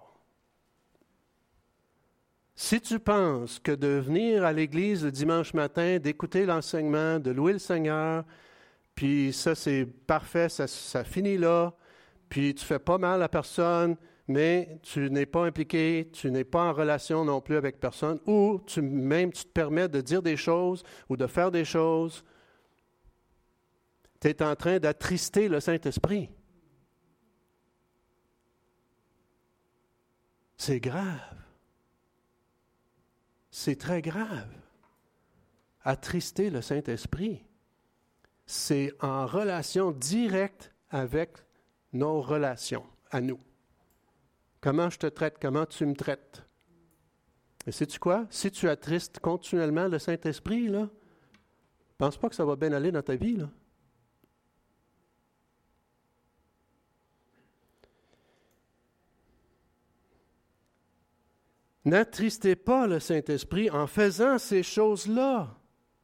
Si tu penses que de venir à l'Église le dimanche matin, d'écouter l'enseignement, de louer le Seigneur, puis ça c'est parfait, ça finit là, puis tu fais pas mal à personne, mais tu n'es pas impliqué, tu n'es pas en relation non plus avec personne, ou tu te permets de dire des choses ou de faire des choses, tu es en train d'attrister le Saint-Esprit. C'est grave. C'est très grave. Attrister le Saint-Esprit, c'est en relation directe avec nos relations à nous. Comment je te traite, comment tu me traites. Et sais-tu quoi? Si tu attristes continuellement le Saint-Esprit, là, pense pas que ça va bien aller dans ta vie, là. N'attristez pas le Saint-Esprit en faisant ces choses-là.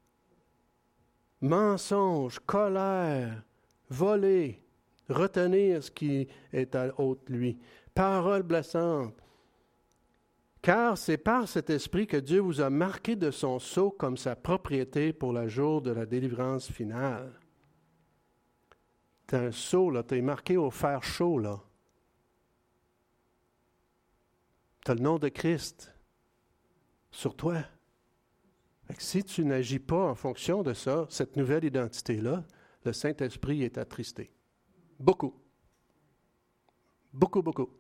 Mensonge, colère, voler, retenir ce qui est à haute lui, paroles blessantes. Car c'est par cet esprit que Dieu vous a marqué de son sceau comme sa propriété pour le jour de la délivrance finale. Tu as un sceau, là, tu es marqué au fer chaud, là. Tu as le nom de Christ sur toi. Fait que si tu n'agis pas en fonction de ça, cette nouvelle identité-là, le Saint-Esprit est attristé. Beaucoup. Beaucoup, beaucoup.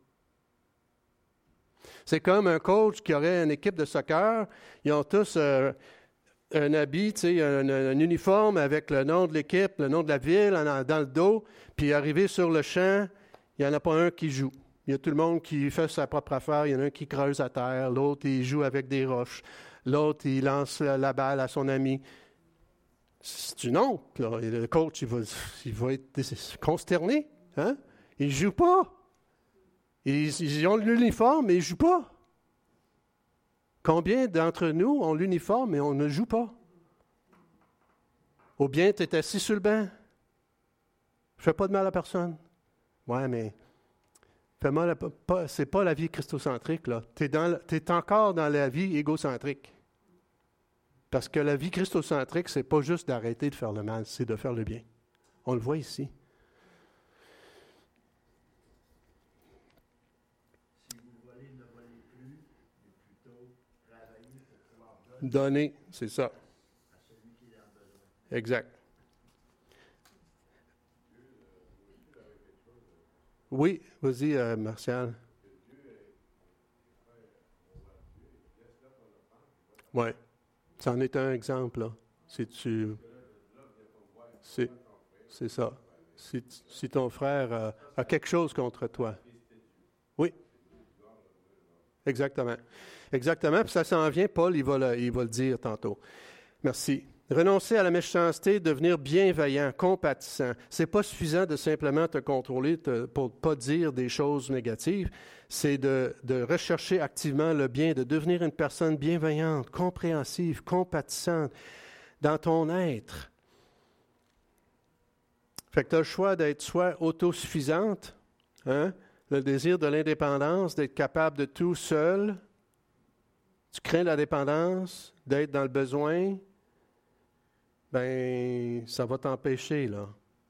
C'est comme un coach qui aurait une équipe de soccer. Ils ont tous un habit, un uniforme avec le nom de l'équipe, le nom de la ville dans le dos. Puis arrivé sur le champ, il n'y en a pas un qui joue. Il y a tout le monde qui fait sa propre affaire. Il y en a un qui creuse à terre, l'autre, il joue avec des roches. L'autre, il lance la balle à son ami. C'est une honte, là. Et le coach, il va être consterné. Hein? Il ne joue pas. Ils ont l'uniforme, mais ils ne jouent pas. Combien d'entre nous ont l'uniforme, mais on ne joue pas? Ou bien tu es assis sur le banc. Je ne fais pas de mal à personne. Ouais, mais c'est pas la vie christocentrique, là. Tu es encore dans la vie égocentrique. Parce que la vie christocentrique, c'est pas juste d'arrêter de faire le mal, c'est de faire le bien. On le voit ici. Si vous volez, ne volez plus, mais plutôt travaillez pour pouvoir Donner, c'est ça. à celui qui est en besoin. Exact. Oui, vas-y, Martial. Oui, ça en est un exemple, là. C'est ça. Si ton frère a quelque chose contre toi. Oui. Exactement. Exactement, puis ça s'en vient, Paul, il va le dire tantôt. Merci. Renoncer à la méchanceté, devenir bienveillant, compatissant. C'est pas suffisant de simplement te contrôler pour ne pas dire des choses négatives. C'est de rechercher activement le bien, de devenir une personne bienveillante, compréhensive, compatissante dans ton être. Fait que tu as le choix d'être soit autosuffisante, hein, le désir de l'indépendance, d'être capable de tout seul. Tu crains la dépendance, d'être dans le besoin. Ben, ça va t'empêcher, là.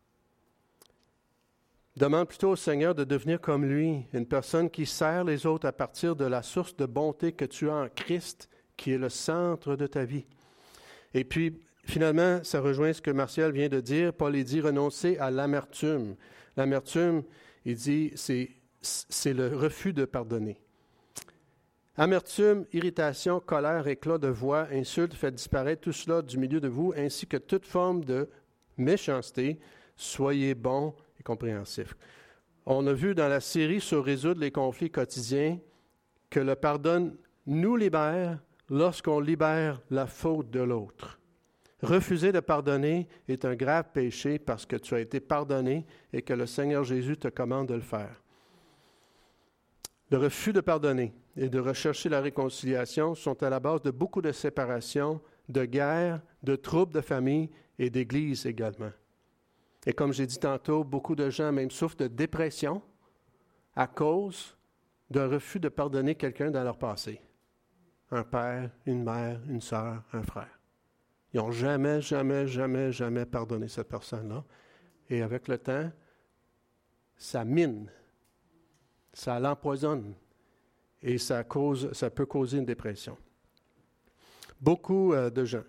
Demande plutôt au Seigneur de devenir comme lui, une personne qui sert les autres à partir de la source de bonté que tu as en Christ, qui est le centre de ta vie. Et puis, finalement, ça rejoint ce que Martial vient de dire. Paul, il dit renoncer à l'amertume. L'amertume, il dit, c'est le refus de pardonner. Amertume, irritation, colère, éclat de voix, insulte, faites disparaître tout cela du milieu de vous, ainsi que toute forme de méchanceté. Soyez bons et compréhensifs. On a vu dans la série sur résoudre les conflits quotidiens que le pardon nous libère lorsqu'on libère la faute de l'autre. Refuser de pardonner est un grave péché parce que tu as été pardonné et que le Seigneur Jésus te commande de le faire. Le refus de pardonner et de rechercher la réconciliation sont à la base de beaucoup de séparations, de guerres, de troubles de famille et d'église également. Et comme j'ai dit tantôt, beaucoup de gens même souffrent de dépression à cause d'un refus de pardonner quelqu'un dans leur passé. Un père, une mère, une sœur, un frère. Ils n'ont jamais pardonné cette personne-là. Et avec le temps, ça mine. Ça l'empoisonne et ça peut causer une dépression. Beaucoup de gens.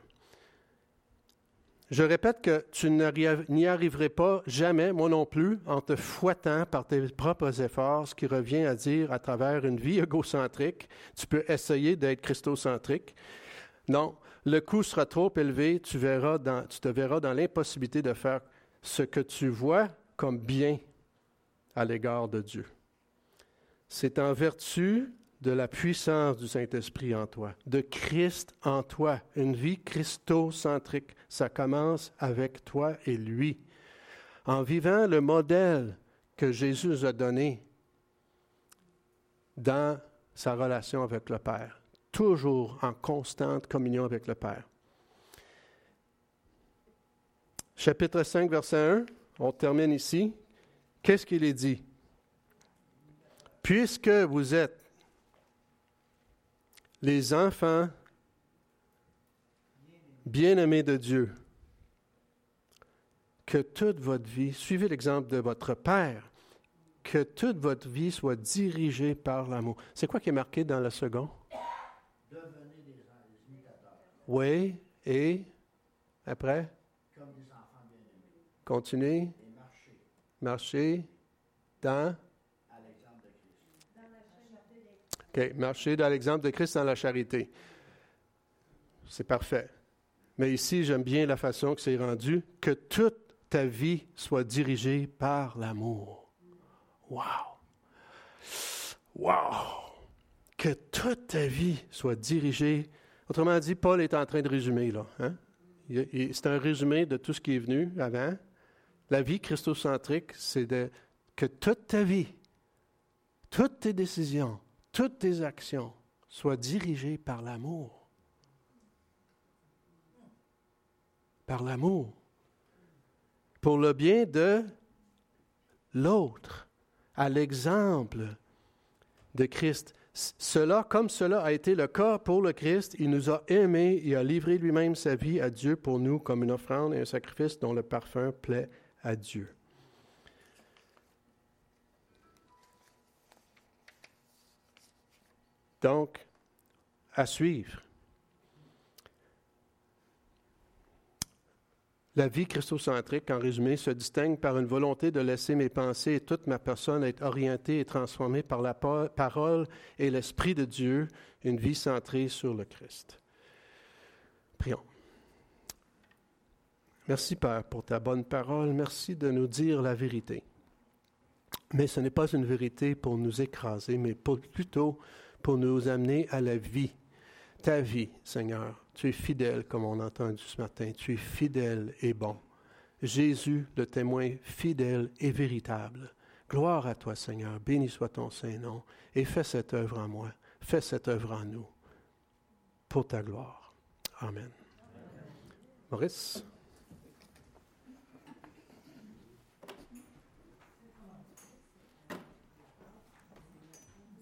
Je répète que tu n'y arriverais pas jamais, moi non plus, en te fouettant par tes propres efforts, ce qui revient à dire à travers une vie égocentrique. Tu peux essayer d'être christocentrique. Non, le coût sera trop élevé, tu te verras dans l'impossibilité de faire ce que tu vois comme bien à l'égard de Dieu. C'est en vertu de la puissance du Saint-Esprit en toi, de Christ en toi, une vie christocentrique. Ça commence avec toi et lui. En vivant le modèle que Jésus nous a donné dans sa relation avec le Père, toujours en constante communion avec le Père. Chapitre 5, verset 1, on termine ici. Qu'est-ce qu'il est dit? Puisque vous êtes les enfants bien-aimés de Dieu, que toute votre vie, suivez l'exemple de votre Père, que toute votre vie soit dirigée par l'amour. C'est quoi qui est marqué dans le second? Devenez des imitateurs. Oui, et après? Comme des enfants bien-aimés. Continuez. Et marcher Marcher dans? à l'exemple de Christ. OK, marcher dans l'exemple de Christ dans la charité. C'est parfait. Mais ici, j'aime bien la façon que c'est rendu, que toute ta vie soit dirigée par l'amour. Wow! Wow! Que toute ta vie soit dirigée. Autrement dit, Paul est en train de résumer, là. Hein? C'est un résumé de tout ce qui est venu avant. La vie christocentrique, c'est que toute ta vie, toutes tes décisions, toutes tes actions soient dirigées par l'amour. Par l'amour. Pour le bien de l'autre, à l'exemple de Christ. Comme cela a été le cas pour le Christ, il nous a aimés et a livré lui-même sa vie à Dieu pour nous comme une offrande et un sacrifice dont le parfum plaît à Dieu. Donc, à suivre. La vie christocentrique, en résumé, se distingue par une volonté de laisser mes pensées et toute ma personne être orientée et transformée par la parole et l'Esprit de Dieu, une vie centrée sur le Christ. Prions. Merci, Père, pour ta bonne parole. Merci de nous dire la vérité. Mais ce n'est pas une vérité pour nous écraser, mais plutôt pour nous amener à la vie. Ta vie, Seigneur. Tu es fidèle, comme on a entendu ce matin. Tu es fidèle et bon. Jésus, le témoin fidèle et véritable. Gloire à toi, Seigneur. Béni soit ton Saint-Nom. Et fais cette œuvre en moi. Fais cette œuvre en nous. Pour ta gloire. Amen. Maurice?